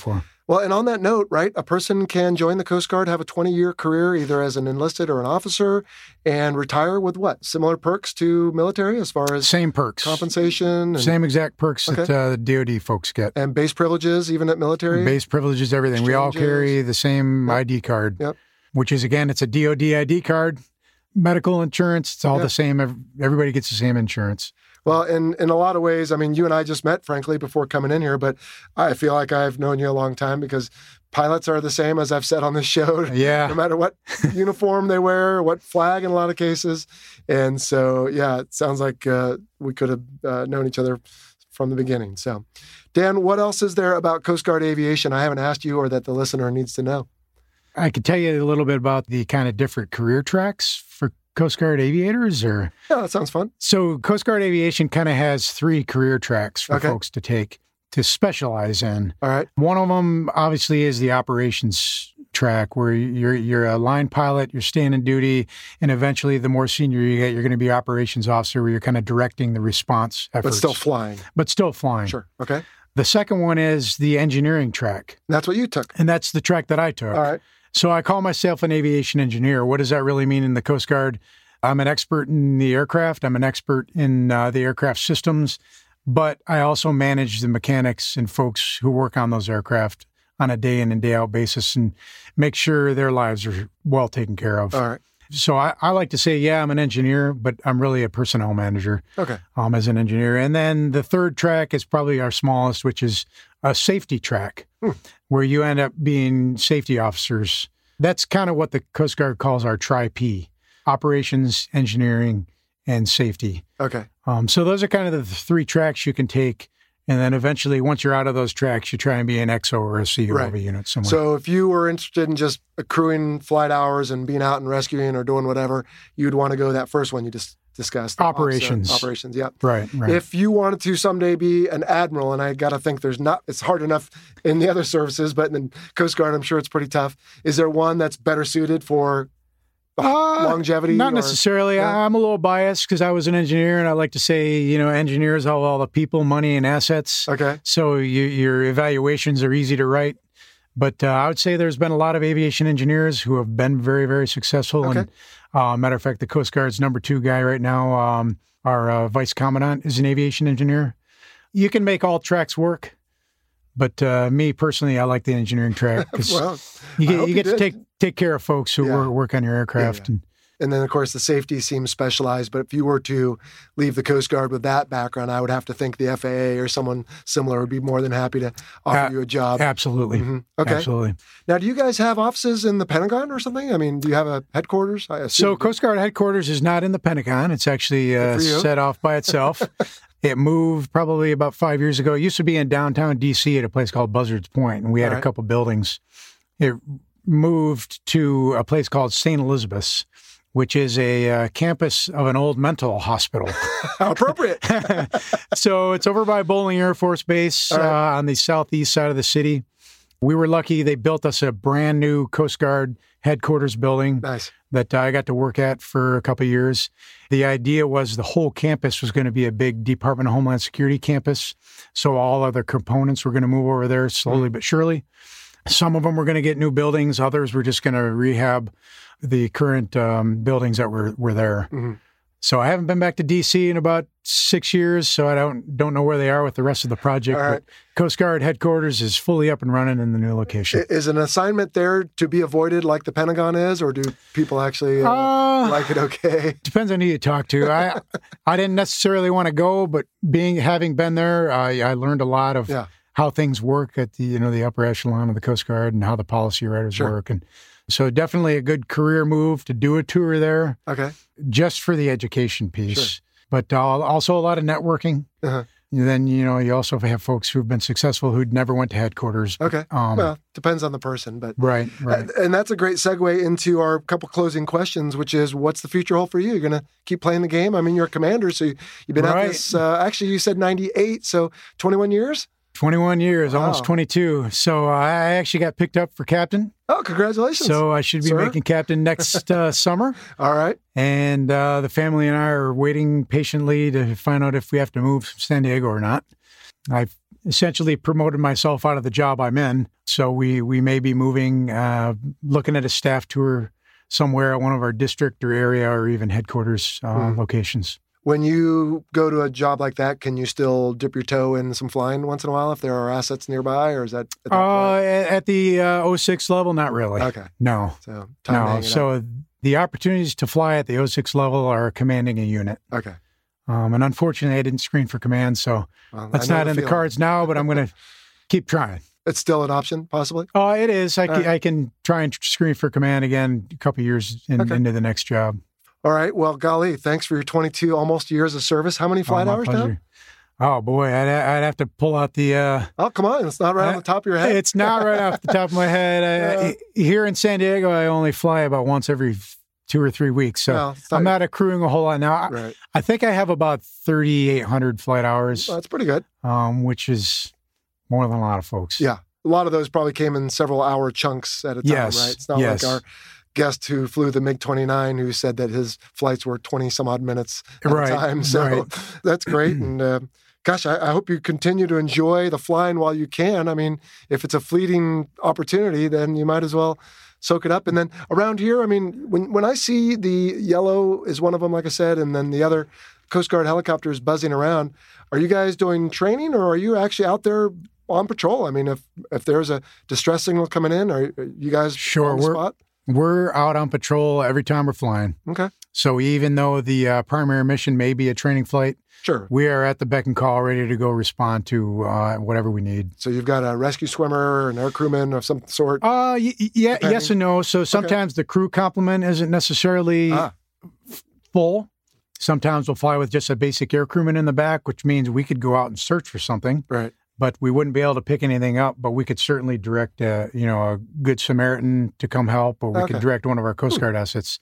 S1: Well, and on that note, right, a person can join the Coast Guard, have a twenty-year career either as an enlisted or an officer, and retire with what? Similar perks to military as far as
S2: same perks,
S1: compensation? And,
S2: same exact perks okay. that uh, the D O D folks get.
S1: And base privileges, even at military?
S2: Base privileges, everything. Exchanges. We all carry the same yep. I D card,
S1: yep.
S2: which is, again, it's a D O D I D card. Medical insurance, it's all yep. the same. Everybody gets the same insurance.
S1: Well, in, in a lot of ways, I mean, you and I just met, frankly, before coming in here, but I feel like I've known you a long time because pilots are the same, as I've said on this show.
S2: Yeah.
S1: No matter what uniform they wear, what flag in a lot of cases. And so, yeah, it sounds like uh, we could have uh, known each other from the beginning. So, Dan, what else is there about Coast Guard aviation I haven't asked you or that the listener needs to know?
S2: I could tell you a little bit about the kind of different career tracks for Coast Guard aviators, or
S1: yeah, that sounds fun.
S2: So Coast Guard aviation kind of has three career tracks for okay. folks to take to specialize in.
S1: All right.
S2: One of them obviously is the operations track, where you're you're a line pilot, you're standing duty, and eventually the more senior you get, you're going to be operations officer, where you're kind of directing the response efforts.
S1: But still flying.
S2: But still flying.
S1: Sure. Okay.
S2: The second one is the engineering track.
S1: That's what you took.
S2: And that's the track that I took.
S1: All right.
S2: So I call myself an aviation engineer. What does that really mean in the Coast Guard? I'm an expert in the aircraft. I'm an expert in uh, the aircraft systems, but I also manage the mechanics and folks who work on those aircraft on a day in and day out basis and make sure their lives are well taken care of.
S1: All right.
S2: So I, I like to say, yeah, I'm an engineer, but I'm really a personnel manager.
S1: Okay.
S2: Um, as an engineer. And then the third track is probably our smallest, which is a safety track, hmm. where you end up being safety officers. That's kind of what the Coast Guard calls our tri-P, operations, engineering, and safety.
S1: Okay.
S2: Um, so those are kind of the three tracks you can take. And then eventually, once you're out of those tracks, you try and be an X O or a C O
S1: right.
S2: of a unit somewhere.
S1: So if you were interested in just accruing flight hours and being out and rescuing or doing whatever, you'd want to go that first one you just discussed.
S2: Operations.
S1: Officer, operations, yeah.
S2: Right, right.
S1: If you wanted to someday be an admiral, and I got to think there's not, it's hard enough in the other services, but in Coast Guard, I'm sure it's pretty tough. Is there one that's better suited for Uh, longevity?
S2: Not
S1: or,
S2: necessarily.
S1: yeah.
S2: I'm a little biased because I was an engineer, and I like to say, you know, engineers have all the people, money, and assets.
S1: Okay.
S2: So you, your evaluations are easy to write. But uh, I would say there's been a lot of aviation engineers who have been very, very successful.
S1: Okay.
S2: And uh, matter of fact, the Coast Guard's number two guy right now, um, our uh, vice commandant, is an aviation engineer. You can make all tracks work. But uh, me personally, I like the engineering track because
S1: well,
S2: you get, you
S1: you
S2: get to
S1: did.
S2: take take care of folks who
S1: Yeah.
S2: work, work on your aircraft.
S1: Yeah, yeah.
S2: And,
S1: And then, of course, the safety seems specialized. But if you were to leave the Coast Guard with that background, I would have to think the F A A or someone similar would be more than happy to offer
S2: uh,
S1: you a job.
S2: Absolutely.
S1: Mm-hmm. Okay.
S2: Absolutely.
S1: Now, do you guys have offices in the Pentagon or something? I mean, do you have a headquarters? I assume
S2: So Coast Guard headquarters is not in the Pentagon. It's actually uh,
S1: Good for you.
S2: set off by itself. It moved probably about five years ago. It used to be in downtown D C at a place called Buzzards Point, and we had
S1: All right.
S2: a couple buildings. It moved to a place called Saint Elizabeth's, which is a uh, campus of an old mental hospital.
S1: How appropriate.
S2: So it's over by Bowling Air Force Base
S1: All right.
S2: uh, on the southeast side of the city. We were lucky. They built us a brand new Coast Guard headquarters building
S1: Nice.
S2: that I got to work at for a couple of years. The idea was the whole campus was going to be a big Department of Homeland Security campus. So all other components were going to move over there slowly but surely. Some of them were going to get new buildings. Others were just going to rehab the current um, buildings that were, were there.
S1: Mhm.
S2: So I haven't been back to D C in about six years, so I don't don't know where they are with the rest of the project.
S1: All right.
S2: But Coast Guard headquarters is fully up and running in the new location.
S1: I- Is an assignment there to be avoided like the Pentagon is, or do people actually uh,
S2: Uh,
S1: like it okay?
S2: Depends on who you talk to. I I didn't necessarily want to go, but being having been there, I, I learned a lot of
S1: Yeah.
S2: how things work at the you know the upper echelon of the Coast Guard and how the policy writers
S1: Sure.
S2: work, and so definitely a good career move to do a tour there
S1: Okay.
S2: just for the education piece.
S1: Sure.
S2: But uh, also a lot of networking.
S1: Uh-huh.
S2: And then you know you also have folks who've been successful who'd never went to headquarters.
S1: Okay.
S2: Um,
S1: well, depends on the person, but
S2: right, right.
S1: And, and that's a great segue into our couple closing questions, which is, what's the future hold for you? You're going to keep playing the game? I mean, you're a commander, so you, you've been
S2: Right.
S1: at this, uh, actually, you said ninety-eight, so twenty-one years?
S2: twenty-one years,
S1: Wow.
S2: almost twenty-two. So uh, I actually got picked up for captain.
S1: Oh, congratulations.
S2: So I should be
S1: sir.
S2: making captain next uh, summer.
S1: All right.
S2: And uh, the family and I are waiting patiently to find out if we have to move from San Diego or not. I've essentially promoted myself out of the job I'm in. So we, we may be moving, uh, looking at a staff tour somewhere at one of our district or area or even headquarters uh, mm. locations.
S1: When you go to a job like that, can you still dip your toe in some flying once in a while if there are assets nearby, or is that at, that
S2: uh, at the uh, oh six level? Not really.
S1: Okay.
S2: No.
S1: So time
S2: no. So up. The opportunities to fly at the oh six level are commanding a unit.
S1: Okay.
S2: Um, and unfortunately, I didn't screen for command, so well, that's not the in feeling. the cards now. But I'm going to keep trying. It's
S1: still an option, possibly?
S2: Oh, it is. I, right. I can try and screen for command again a couple years in, okay. into the next job.
S1: All right. Well, golly, thanks for your twenty-two almost years of service. How many flight
S2: oh,
S1: hours now?
S2: Oh, boy. I'd, I'd have to pull out the... Uh,
S1: oh, come on. It's not right I, on the top of your head.
S2: It's not right off the top of my head. I, I, here in San Diego, I only fly about once every two or three weeks. So well, I'm not accruing a whole lot now. Right. I, I think I have about thirty-eight hundred flight hours.
S1: Well, that's pretty good.
S2: Um, which is more than a lot of folks.
S1: Yeah. A lot of those probably came in several hour chunks at a time,
S2: yes.
S1: right? It's not
S2: yes.
S1: like our guest who flew the MiG twenty-nine who said that his flights were twenty some odd minutes at
S2: right.
S1: a time. So
S2: right.
S1: that's great. And uh, gosh, I, I hope you continue to enjoy the flying while you can. I mean, if it's a fleeting opportunity, then you might as well soak it up. And then around here, I mean, when, when I see the yellow is one of them, like I said, and then the other Coast Guard helicopters buzzing around, are you guys doing training or are you actually out there on patrol? I mean, if if there's a distress signal coming in, are you guys
S2: sure,
S1: on the
S2: we're,
S1: spot?
S2: We're out on patrol every time we're flying.
S1: Okay.
S2: So even though the uh, primary mission may be a training flight,
S1: sure,
S2: we are at the beck and call, ready to go respond to uh, whatever we need.
S1: So you've got a rescue swimmer, an air crewman of some sort?
S2: Uh, y- yeah, depending? Yes and no. So sometimes okay. the crew complement isn't necessarily ah. f- full. Sometimes we'll fly with just a basic air crewman in the back, which means we could go out and search for something.
S1: Right.
S2: But we wouldn't be able to pick anything up, but we could certainly direct a, you know, a good Samaritan to come help, or we okay. could direct one of our Coast Guard Ooh. assets.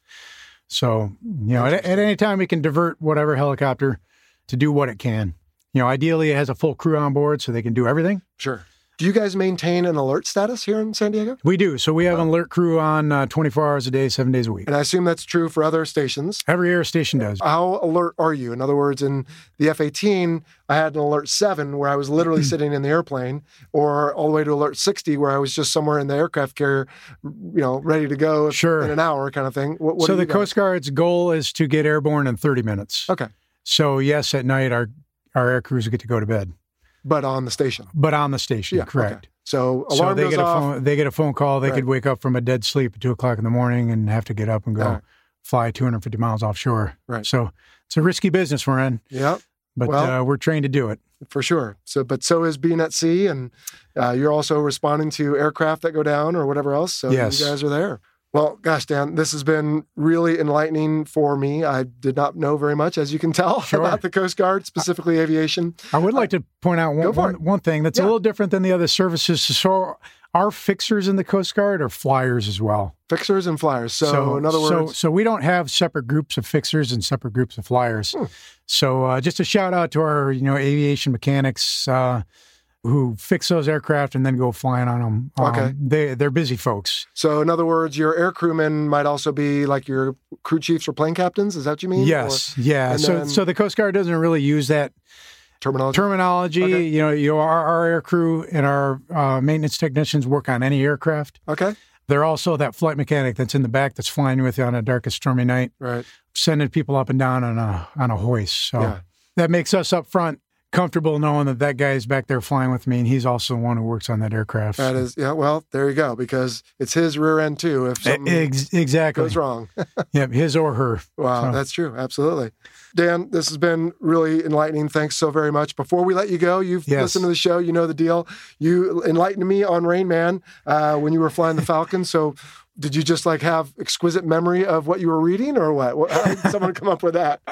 S2: So, you know, at, at any time we can divert whatever helicopter to do what it can. You know, ideally it has a full crew on board so they can do everything.
S1: Sure. Do you guys maintain an alert status here in San Diego?
S2: We do. So we have an alert crew on uh, twenty-four hours a day, seven days a week.
S1: And I assume that's true for other stations.
S2: Every air station does.
S1: How alert are you? In other words, in the F eighteen, I had an alert seven where I was literally sitting in the airplane, or all the way to alert sixty where I was just somewhere in the aircraft carrier, you know, ready to go
S2: sure.
S1: in an hour kind of thing. What, what
S2: so the
S1: guys?
S2: Coast Guard's goal is to get airborne in thirty minutes.
S1: Okay.
S2: So yes, at night our, our air crews get to go to bed.
S1: But on the station.
S2: But on the station,
S1: yeah,
S2: correct.
S1: Okay. So alarm
S2: so they
S1: goes
S2: get a
S1: off.
S2: phone, they get a phone call. They right. could wake up from a dead sleep at two o'clock in the morning and have to get up and go right. fly two hundred fifty miles offshore.
S1: Right.
S2: So it's a risky business we're in.
S1: Yeah.
S2: But
S1: well,
S2: uh, we're trained to do it.
S1: For sure. So, but so is being at sea, and uh, you're also responding to aircraft that go down or whatever else. So
S2: yes.
S1: you guys are there. Well, gosh, Dan, this has been really enlightening for me. I did not know very much, as you can tell,
S2: sure.
S1: about the Coast Guard, specifically aviation.
S2: I would like uh, to point out one, one, one thing that's yeah. a little different than the other services. So our fixers in the Coast Guard are flyers as well.
S1: Fixers and flyers. So,
S2: so
S1: in other words...
S2: So, so we don't have separate groups of fixers and separate groups of flyers. Hmm. So uh, just a shout out to our, you know, aviation mechanics, uh, who fix those aircraft and then go flying on them. Um,
S1: okay.
S2: They, they're busy folks.
S1: So in other words, your air crewmen might also be like your crew chiefs or plane captains. Is that what you mean?
S2: Yes.
S1: Or,
S2: yeah. So
S1: then,
S2: so the Coast Guard doesn't really use that
S1: terminology.
S2: Terminology.
S1: Okay.
S2: You know, you know, our, our air crew and our uh, maintenance technicians work on any aircraft.
S1: Okay.
S2: They're also that flight mechanic that's in the back that's flying with you on a darkest, stormy night.
S1: Right.
S2: Sending people up and down on a, on a hoist. So
S1: yeah.
S2: that makes us up front comfortable knowing that that guy is back there flying with me, and he's also the one who works on that aircraft.
S1: That is, yeah, well, there you go, because it's his rear end too if something
S2: Ex- exactly.
S1: goes wrong.
S2: Yeah, his or her.
S1: Wow, so. That's true. Absolutely. Dan, this has been really enlightening. Thanks so very much. Before we let you go, you've
S2: yes.
S1: listened to the show. You know the deal. You enlightened me on Rain Man uh, when you were flying the Falcon. So did you just like have exquisite memory of what you were reading, or what? How did someone come up with that?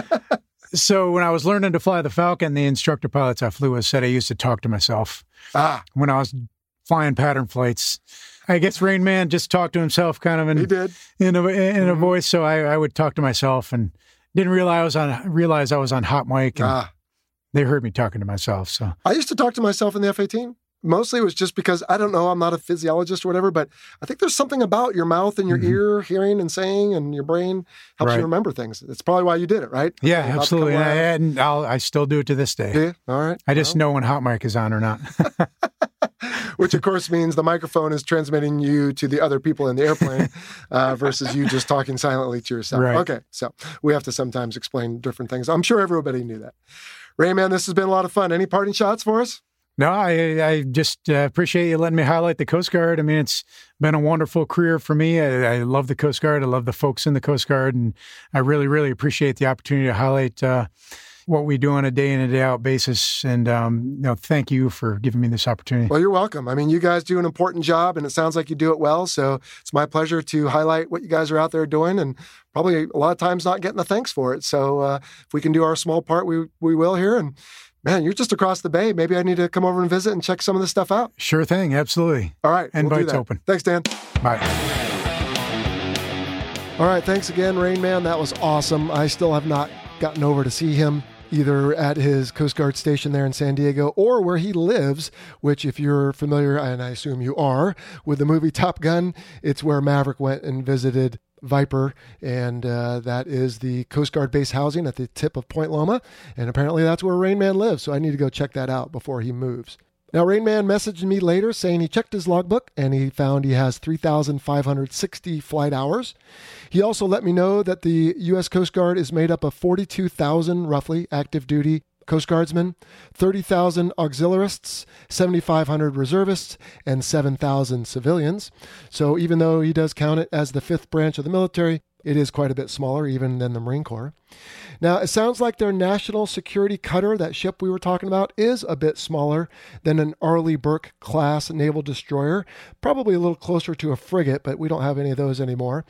S2: So when I was learning to fly the Falcon, the instructor pilots I flew with said I used to talk to myself.
S1: Ah.
S2: When I was flying pattern flights. I guess Rain Man just talked to himself kind of in,
S1: he did.
S2: in, a, in
S1: mm-hmm.
S2: a voice, so I, I would talk to myself and didn't realize I was on, realize I was on hot mic, and
S1: ah.
S2: they heard me talking to myself. So
S1: I used to talk to myself in the F eighteen. mostly it was just because, I don't know, I'm not a physiologist or whatever, but I think there's something about your mouth and your
S2: Mhm.
S1: ear hearing and saying and your brain helps
S2: Right.
S1: you remember things. That's probably why you did it, right?
S2: Yeah,
S1: About to come
S2: absolutely. And, I,
S1: alive.
S2: and I'll, I still do it to this day.
S1: Yeah, all right.
S2: I just
S1: Well,
S2: know when hot mic is on or not.
S1: which of course means the microphone is transmitting you to the other people in the airplane uh, versus you just talking silently to yourself.
S2: Right.
S1: Okay, so we have to sometimes explain different things. I'm sure everybody knew that. Rainman, this has been a lot of fun. Any parting shots for us?
S2: No, I, I just uh, appreciate you letting me highlight the Coast Guard. I mean, it's been a wonderful career for me. I, I love the Coast Guard. I love the folks in the Coast Guard. And I really, really appreciate the opportunity to highlight uh, what we do on a day in and day out basis. And, um, you know, thank you for giving me this opportunity.
S1: Well, you're welcome. I mean, you guys do an important job, and it sounds like you do it well. So it's my pleasure to highlight what you guys are out there doing, and probably a lot of times not getting the thanks for it. So uh, if we can do our small part, we we will here. And man, you're just across the bay. Maybe I need to come over and visit and check some of this stuff out.
S2: Sure thing. Absolutely.
S1: All right. we'll do
S2: Invite's
S1: that.
S2: open.
S1: Thanks, Dan.
S2: Bye.
S1: All right. Thanks again, Rain Man. That was awesome. I still have not gotten over to see him either at his Coast Guard station there in San Diego or where he lives, which if you're familiar, and I assume you are, with the movie Top Gun, it's where Maverick went and visited Viper, and uh, that is the Coast Guard base housing at the tip of Point Loma, and apparently that's where Rain Man lives, so I need to go check that out before he moves. Now, Rain Man messaged me later saying he checked his logbook and he found he has three thousand five hundred sixty flight hours. He also let me know that the U S Coast Guard is made up of forty-two thousand, roughly, active duty Coast Guardsmen, thirty thousand auxiliarists, seventy-five hundred reservists, and seven thousand civilians. So even though he does count it as the fifth branch of the military, it is quite a bit smaller even than the Marine Corps. Now, it sounds like their national security cutter, that ship we were talking about, is a bit smaller than an Arleigh Burke class naval destroyer, probably a little closer to a frigate, but we don't have any of those anymore.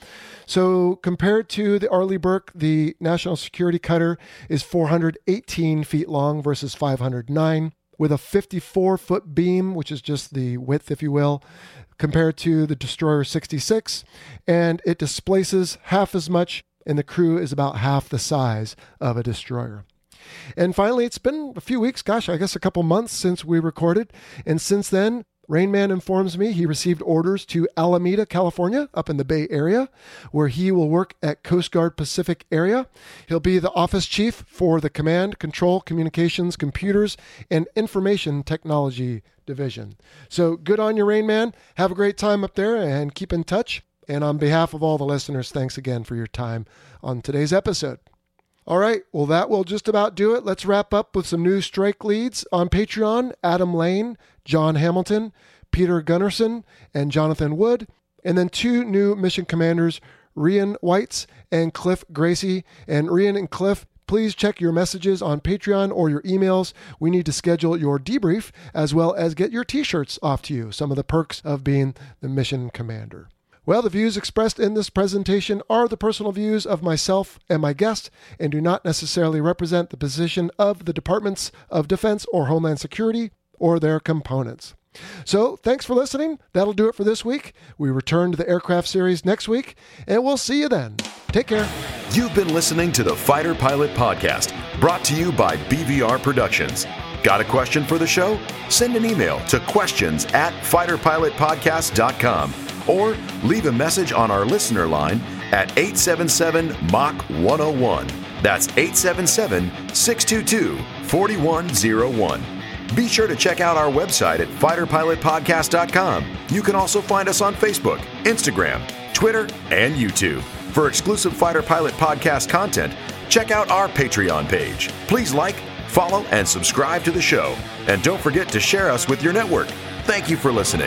S1: So compared to the Arleigh Burke, the national security cutter is four hundred eighteen feet long versus five hundred nine, with a fifty-four foot beam, which is just the width, if you will, compared to the destroyer sixty-six, and it displaces half as much, and the crew is about half the size of a destroyer. And finally, it's been a few weeks, gosh, I guess a couple months since we recorded, and since then, Rain Man informs me he received orders to Alameda, California, up in the Bay Area, where he will work at Coast Guard Pacific Area. He'll be the office chief for the Command, Control, Communications, Computers, and Information Technology Division. So good on you, Rain Man. Have a great time up there and keep in touch. And on behalf of all the listeners, thanks again for your time on today's episode. All right, well, that will just about do it. Let's wrap up with some new strike leads on Patreon. Adam Lane, John Hamilton, Peter Gunnarsson, and Jonathan Wood. And then two new mission commanders, Rian Whites and Cliff Gracie. And Rian and Cliff, please check your messages on Patreon or your emails. We need to schedule your debrief as well as get your t-shirts off to you. Some of the perks of being the mission commander. Well, the views expressed in this presentation are the personal views of myself and my guest and do not necessarily represent the position of the Departments of Defense or Homeland Security or their components. So thanks for listening. That'll do it for this week. We return to the aircraft series next week, and we'll see you then. Take care.
S4: You've been listening to the Fighter Pilot Podcast, brought to you by B V R Productions. Got a question for the show? Send an email to questions at fighter pilot podcast dot com or leave a message on our listener line at eight seven seven M A C one oh one. That's eight seven seven, six two two, four one zero one. Be sure to check out our website at fighter pilot podcast dot com. You can also find us on Facebook, Instagram, Twitter, and YouTube. For exclusive Fighter Pilot Podcast content, check out our Patreon page. Please like, follow, and subscribe to the show. And don't forget to share us with your network. Thank you for listening.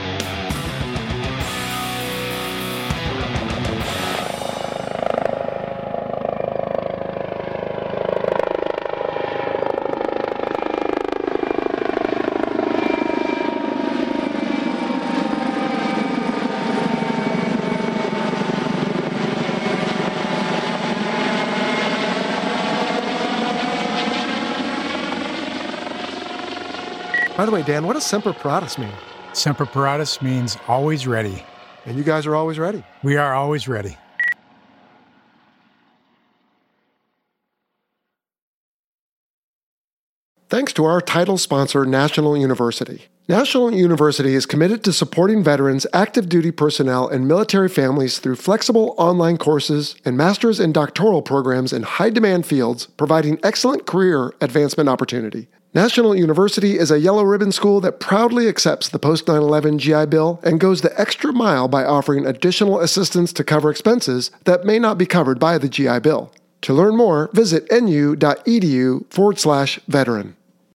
S1: By the way, Dan, what does Semper Paratus mean?
S2: Semper Paratus means always ready.
S1: And you guys are always ready.
S2: We are always ready.
S1: thanks to our title sponsor, National University. National University is committed to supporting veterans, active duty personnel, and military families through flexible online courses and master's and doctoral programs in high-demand fields, providing excellent career advancement opportunity. National University is a yellow ribbon school that proudly accepts the post nine eleven G I Bill and goes the extra mile by offering additional assistance to cover expenses that may not be covered by the G I Bill. To learn more, visit nu.edu forward slash veteran.